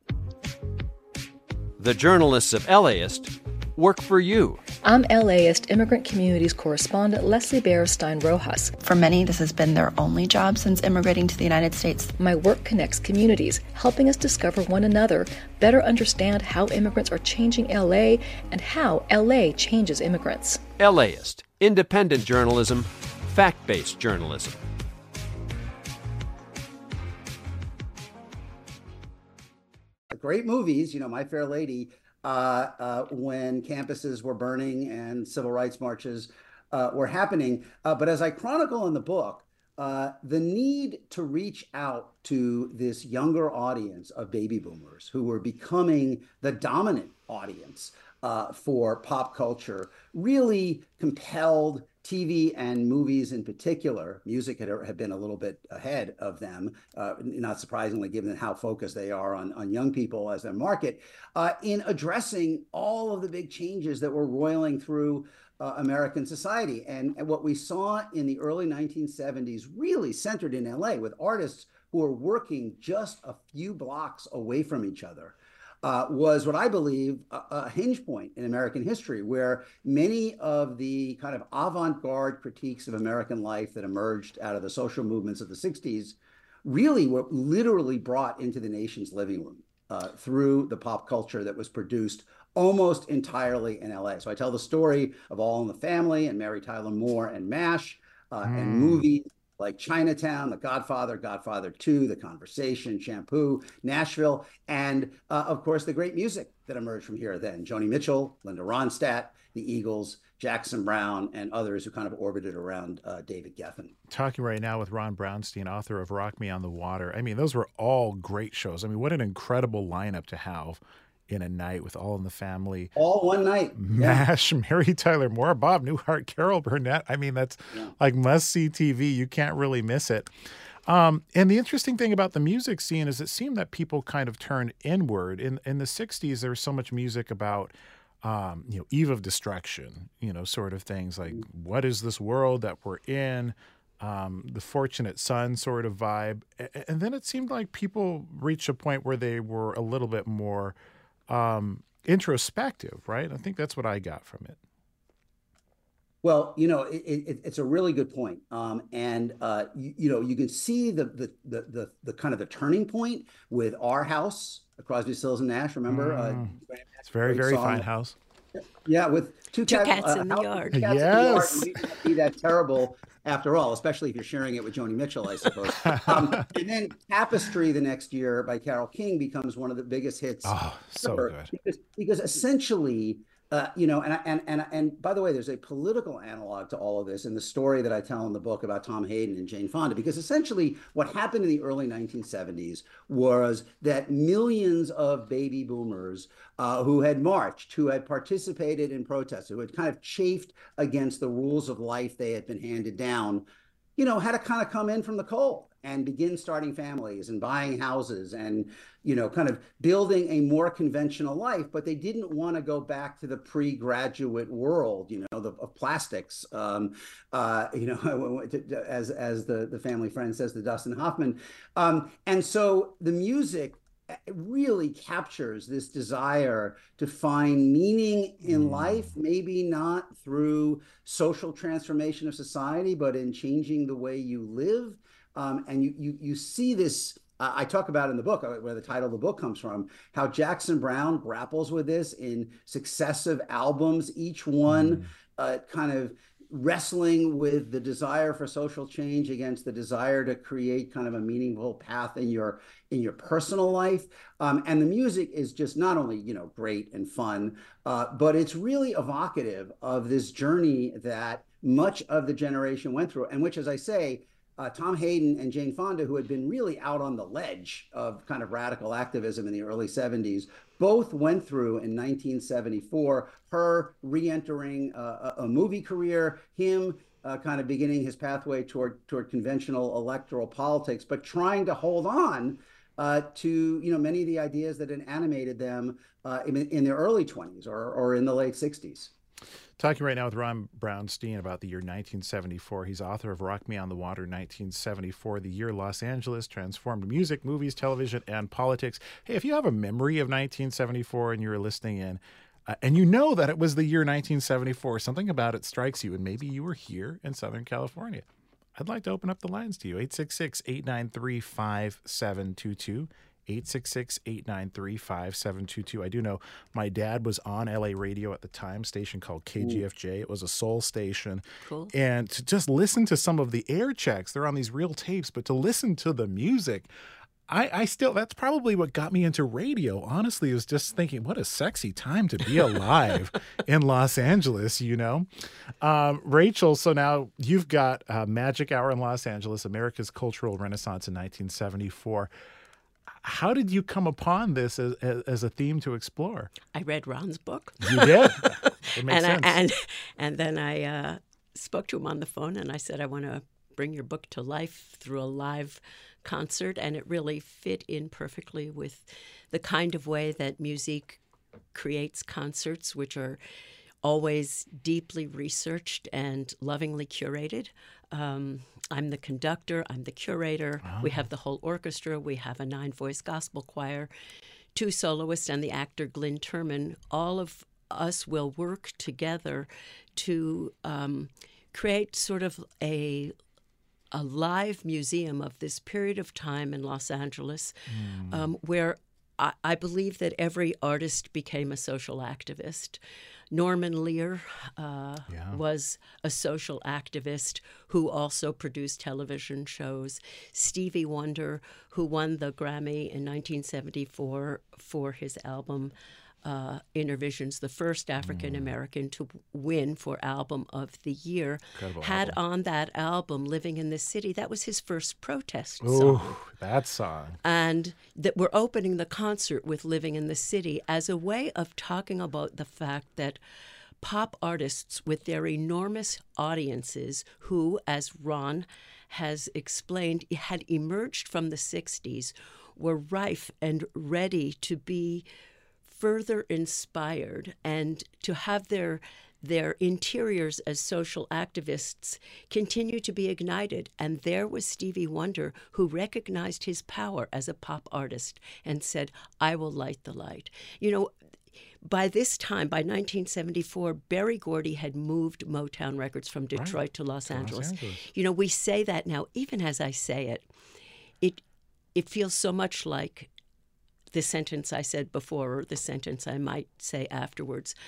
The journalists of LAist work for you. I'm LAist Immigrant Communities correspondent Leslie Bearstein Rojas. For many, this has been their only job since immigrating to the United States. My work connects communities, helping us discover one another, better understand how immigrants are changing LA, and how LA changes immigrants. LAist, independent journalism, fact-based journalism. Great movies, you know, My Fair Lady, when campuses were burning and civil rights marches were happening. But as I chronicle in the book, the need to reach out to this younger audience of baby boomers who were becoming the dominant audience for pop culture really compelled TV and movies in particular. Music had been a little bit ahead of them, not surprisingly, given how focused they are on young people as their market, in addressing all of the big changes that were roiling through American society. And what we saw in the early 1970s really centered in LA with artists who were working just a few blocks away from each other. Was what I believe a hinge point in American history, where many of the kind of avant-garde critiques of American life that emerged out of the social movements of the 60s really were literally brought into the nation's living room through the pop culture that was produced almost entirely in LA. So I tell the story of All in the Family and Mary Tyler Moore and MASH and movies like Chinatown, The Godfather, Godfather 2, The Conversation, Shampoo, Nashville, and of course, the great music that emerged from here then. Joni Mitchell, Linda Ronstadt, the Eagles, Jackson Browne, and others who kind of orbited around David Geffen. Talking right now with Ron Brownstein, author of Rock Me on the Water. I mean, those were all great shows. I mean, what an incredible lineup to have in a night with All in the Family. All one night. MASH, Mary Tyler Moore, Bob Newhart, Carol Burnett. I mean, that's like must-see TV. You can't really miss it. And the interesting thing about the music scene is it seemed that people kind of turned inward. In the 60s, there was so much music about, eve of destruction, sort of things like, what is this world that we're in? The Fortunate Son sort of vibe. And then it seemed like people reached a point where they were a little bit more introspective, right? I think that's what I got from it. Well, it's a really good point, and you can see the kind of the turning point with Our House, Crosby, Stills and Nash. Remember, it's very, very fine house. Yeah, with two cats in the how- yard. two cats in the Yes. yard, it may not be that terrible after all, especially if you're sharing it with Joni Mitchell, I suppose. And then Tapestry the next year by Carole King becomes one of the biggest hits. Oh, so ever. good. Because essentially, and by the way, there's a political analog to all of this in the story that I tell in the book about Tom Hayden and Jane Fonda, because essentially what happened in the early 1970s was that millions of baby boomers who had marched, who had participated in protests, who had kind of chafed against the rules of life they had been handed down, had to kind of come in from the cold and begin starting families and buying houses and, kind of building a more conventional life. But they didn't want to go back to the pre-graduate world, of plastics, as the family friend says to Dustin Hoffman. And so the music really captures this desire to find meaning in life, maybe not through social transformation of society, but in changing the way you live. And you see this, I talk about in the book, where the title of the book comes from, how Jackson Browne grapples with this in successive albums, each one kind of wrestling with the desire for social change against the desire to create kind of a meaningful path in your personal life. And the music is just not only, great and fun, but it's really evocative of this journey that much of the generation went through, and which, as I say, Tom Hayden and Jane Fonda, who had been really out on the ledge of kind of radical activism in the early 70s, both went through in 1974, her re-entering a movie career, him kind of beginning his pathway toward conventional electoral politics, but trying to hold on to many of the ideas that had animated them in their early 20s or in the late 60s. Talking right now with Ron Brownstein about the year 1974. He's author of Rock Me on the Water, 1974, the year Los Angeles transformed music, movies, television, and politics. Hey, if you have a memory of 1974 and you're listening in, and you know that it was the year 1974, something about it strikes you, and maybe you were here in Southern California, I'd like to open up the lines to you. 866-893-5722. 866-893-5722. I do know my dad was on LA radio at the time, station called KGFJ. It was a soul station. Cool. And to just listen to some of the air checks, they're on these real tapes, but to listen to the music, I still, that's probably what got me into radio. Honestly, was just thinking, what a sexy time to be alive in Los Angeles, Rachel, so now you've got Magic Hour in Los Angeles, America's Cultural Renaissance in 1974. How did you come upon this as a theme to explore? I read Ron's book. You did? It makes sense. And then I spoke to him on the phone, and I said, I want to bring your book to life through a live concert. And it really fit in perfectly with the kind of way that music creates concerts, which are always deeply researched and lovingly curated. I'm the conductor, I'm the curator. Oh. We have the whole orchestra. We have a 9-voice gospel choir, 2 soloists, and the actor Glyn Turman. All of us will work together to create sort of a live museum of this period of time in Los Angeles, where I believe that every artist became a social activist. Norman Lear was a social activist who also produced television shows. Stevie Wonder, who won the Grammy in 1974 for his album Innervisions, the first African-American to win for Album of the Year, had on that album Living in the City. That was his first protest song. Oh, that song. And that we're opening the concert with Living in the City as a way of talking about the fact that pop artists with their enormous audiences who, as Ron has explained, had emerged from the 60s, were rife and ready to be further inspired and to have their interiors as social activists continue to be ignited. And there was Stevie Wonder, who recognized his power as a pop artist and said, I will light the light. By this time, by 1974, Berry Gordy had moved Motown Records from Detroit to Los Angeles. We say that now. Even as I say it feels so much like the sentence I said before or the sentence I might say afterwards.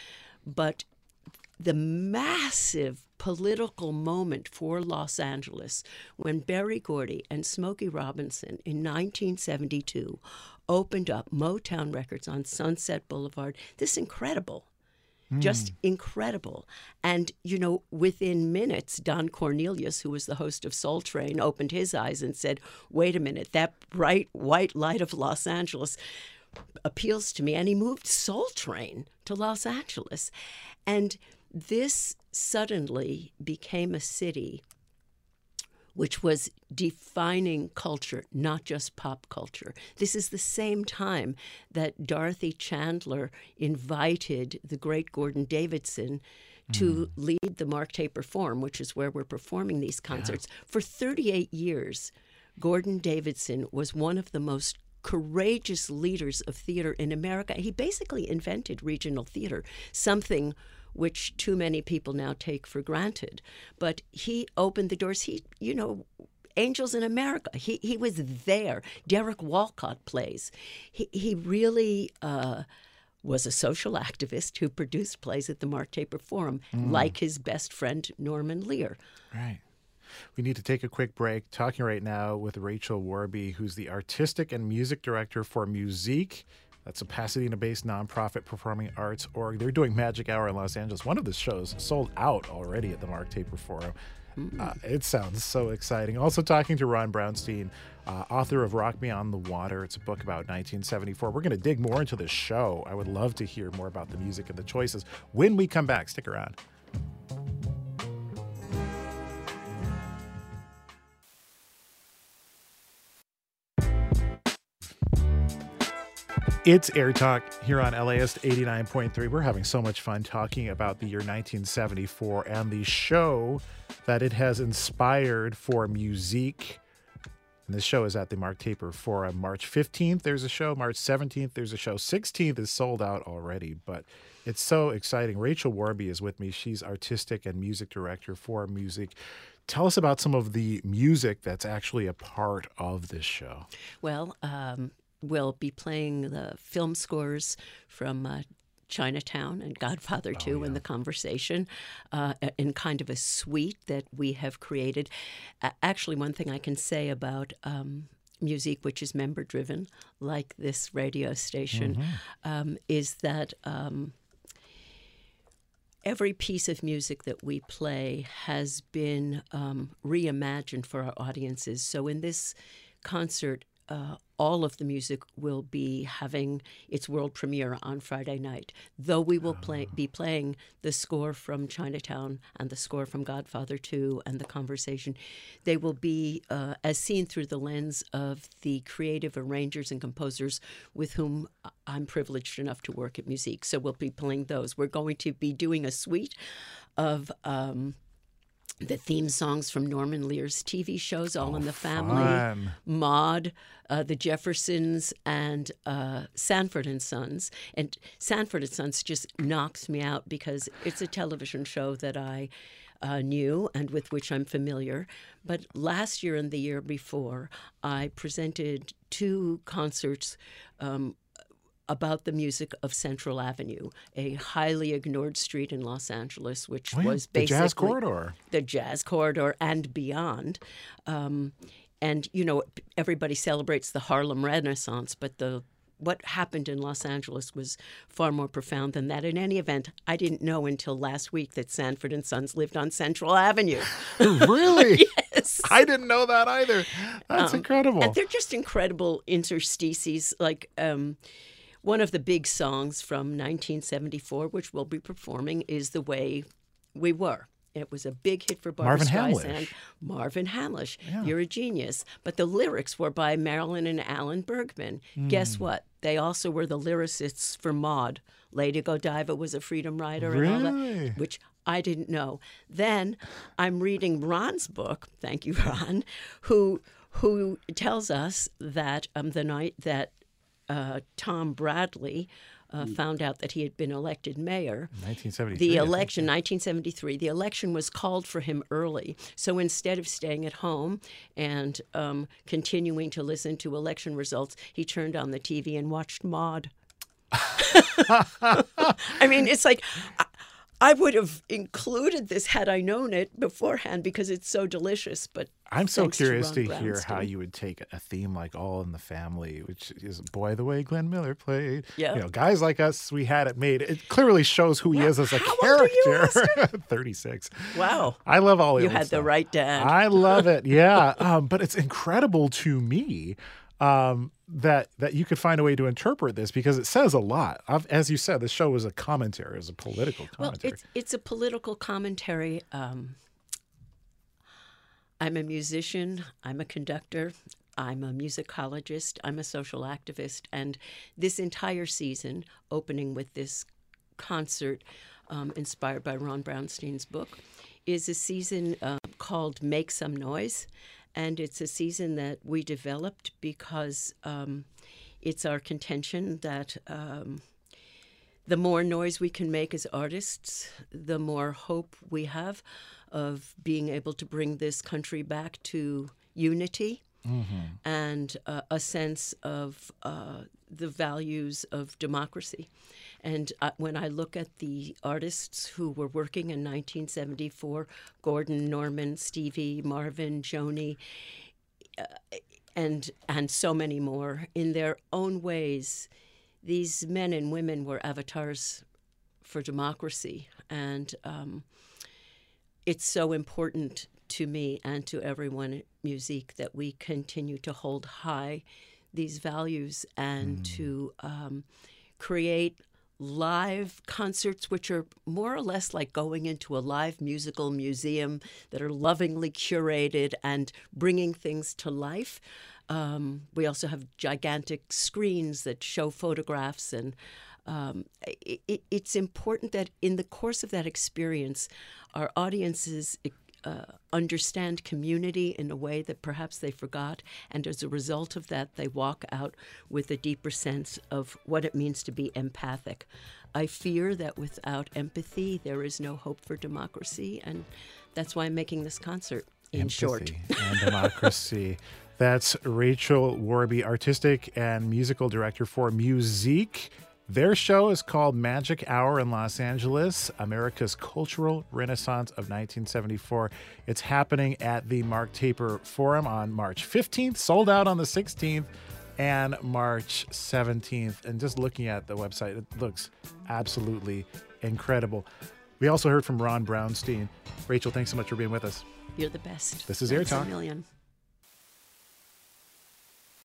But the massive political moment for Los Angeles when Berry Gordy and Smokey Robinson in 1972 opened up Motown Records on Sunset Boulevard. This is incredible. Just incredible. And, you know, within minutes, Don Cornelius, who was the host of Soul Train, opened his eyes and said, wait a minute, that bright white light of Los Angeles appeals to me. And he moved Soul Train to Los Angeles. And this suddenly became a city which was defining culture, not just pop culture. This is the same time that Dorothy Chandler invited the great Gordon Davidson to lead the Mark Taper Forum, which is where we're performing these concerts. Yeah. For 38 years, Gordon Davidson was one of the most courageous leaders of theater in America. He basically invented regional theater, something which too many people now take for granted. But he opened the doors. He, you know, Angels in America, he was there. Derek Walcott plays. He really was a social activist who produced plays at the Mark Taper Forum, like his best friend Norman Lear. Right. We need to take a quick break. Talking right now with Rachel Warby, who's the artistic and music director for Musique. That's a Pasadena-based nonprofit performing arts org. They're doing Magic Hour in Los Angeles. One of the shows sold out already at the Mark Taper Forum. It sounds so exciting. Also talking to Ron Brownstein, author of Rock Me on the Water. It's a book about 1974. We're going to dig more into the show. I would love to hear more about the music and the choices when we come back. Stick around. It's Air Talk here on LAist 89.3. We're having so much fun talking about the year 1974 and the show that it has inspired for Musique. And this show is at the Mark Taper Forum. March 15th, there's a show. March 17th, there's a show. 16th is sold out already, but it's so exciting. Rachel Warby is with me. She's artistic and music director for Musique. Tell us about some of the music that's actually a part of this show. Well, we'll be playing the film scores from Chinatown and Godfather 2 and The Conversation in kind of a suite that we have created. Actually, one thing I can say about Musique, which is member-driven, like this radio station, is that every piece of music that we play has been reimagined for our audiences. So in this concert, all of the music will be having its world premiere on Friday night, though we will be playing the score from Chinatown and the score from Godfather 2 and The Conversation. They will be as seen through the lens of the creative arrangers and composers with whom I'm privileged enough to work at Musique. So we'll be playing those. We're going to be doing a suite of the theme songs from Norman Lear's TV shows, All in the Family, fun. Maude, The Jeffersons, and Sanford and Sons. And Sanford and Sons just knocks me out because it's a television show that I knew and with which I'm familiar. But last year and the year before, I presented 2 concerts about the music of Central Avenue, a highly ignored street in Los Angeles, which was basically the Jazz Corridor. The Jazz Corridor and beyond. And, you know, everybody celebrates the Harlem Renaissance, but what happened in Los Angeles was far more profound than that. In any event, I didn't know until last week that Sanford and Sons lived on Central Avenue. Really? Yes. I didn't know that either. That's incredible. And they're just incredible interstices, like one of the big songs from 1974, which we'll be performing, is The Way We Were. It was a big hit for Barbra Streisand. Marvin Hamlish. Yeah. You're a genius. But the lyrics were by Marilyn and Alan Bergman. Guess what? They also were the lyricists for Maude. Lady Godiva was a freedom rider and all that, which I didn't know. Then I'm reading Ron's book, thank you, Ron, who tells us that the night that Tom Bradley found out that he had been elected mayor. 1973. The election, 1973, the election was called for him early. So instead of staying at home and continuing to listen to election results, he turned on the TV and watched Maude. I mean, it's like, I would have included this had I known it beforehand because it's so delicious. But I'm so thanks curious Ron to hear Brownstein. how you would take a theme like All in the Family, which is Boy the way Glenn Miller played. Yeah. You know, guys like us, we had it made. It clearly shows who he is as a How old are you, character. 36. Wow. I love all You old had stuff. the right dad. I love it. Yeah. But it's incredible to me that you could find a way to interpret this because it says a lot. As you said, the show is a commentary, is a political commentary. Well, it's a political commentary. I'm a musician. I'm a conductor. I'm a musicologist. I'm a social activist. And this entire season, opening with this concert inspired by Ron Brownstein's book, is a season called Make Some Noise. And it's a season that we developed because it's our contention that the more noise we can make as artists, the more hope we have of being able to bring this country back to unity and a sense of the values of democracy. And when I look at the artists who were working in 1974, Gordon, Norman, Stevie, Marvin, Joni, and so many more, in their own ways, these men and women were avatars for democracy. And it's so important to me and to everyone at Musique that we continue to hold high these values and to create live concerts, which are more or less like going into a live musical museum that are lovingly curated and bringing things to life. We also have gigantic screens that show photographs, and it's important that in the course of that experience, our audiences understand community in a way that perhaps they forgot, and as a result of that, they walk out with a deeper sense of what it means to be empathic. I fear that without empathy, there is no hope for democracy, and that's why I'm making this concert, in short. And democracy. That's Rachel Warby, artistic and musical director for Musique. Their show is called Magic Hour in Los Angeles, America's Cultural Renaissance of 1974. It's happening at the Mark Taper Forum on March 15th, sold out on the 16th, and March 17th. And just looking at the website, it looks absolutely incredible. We also heard from Ron Brownstein. Rachel, thanks so much for being with us. You're the best. This is Air Thanks a Talk. million.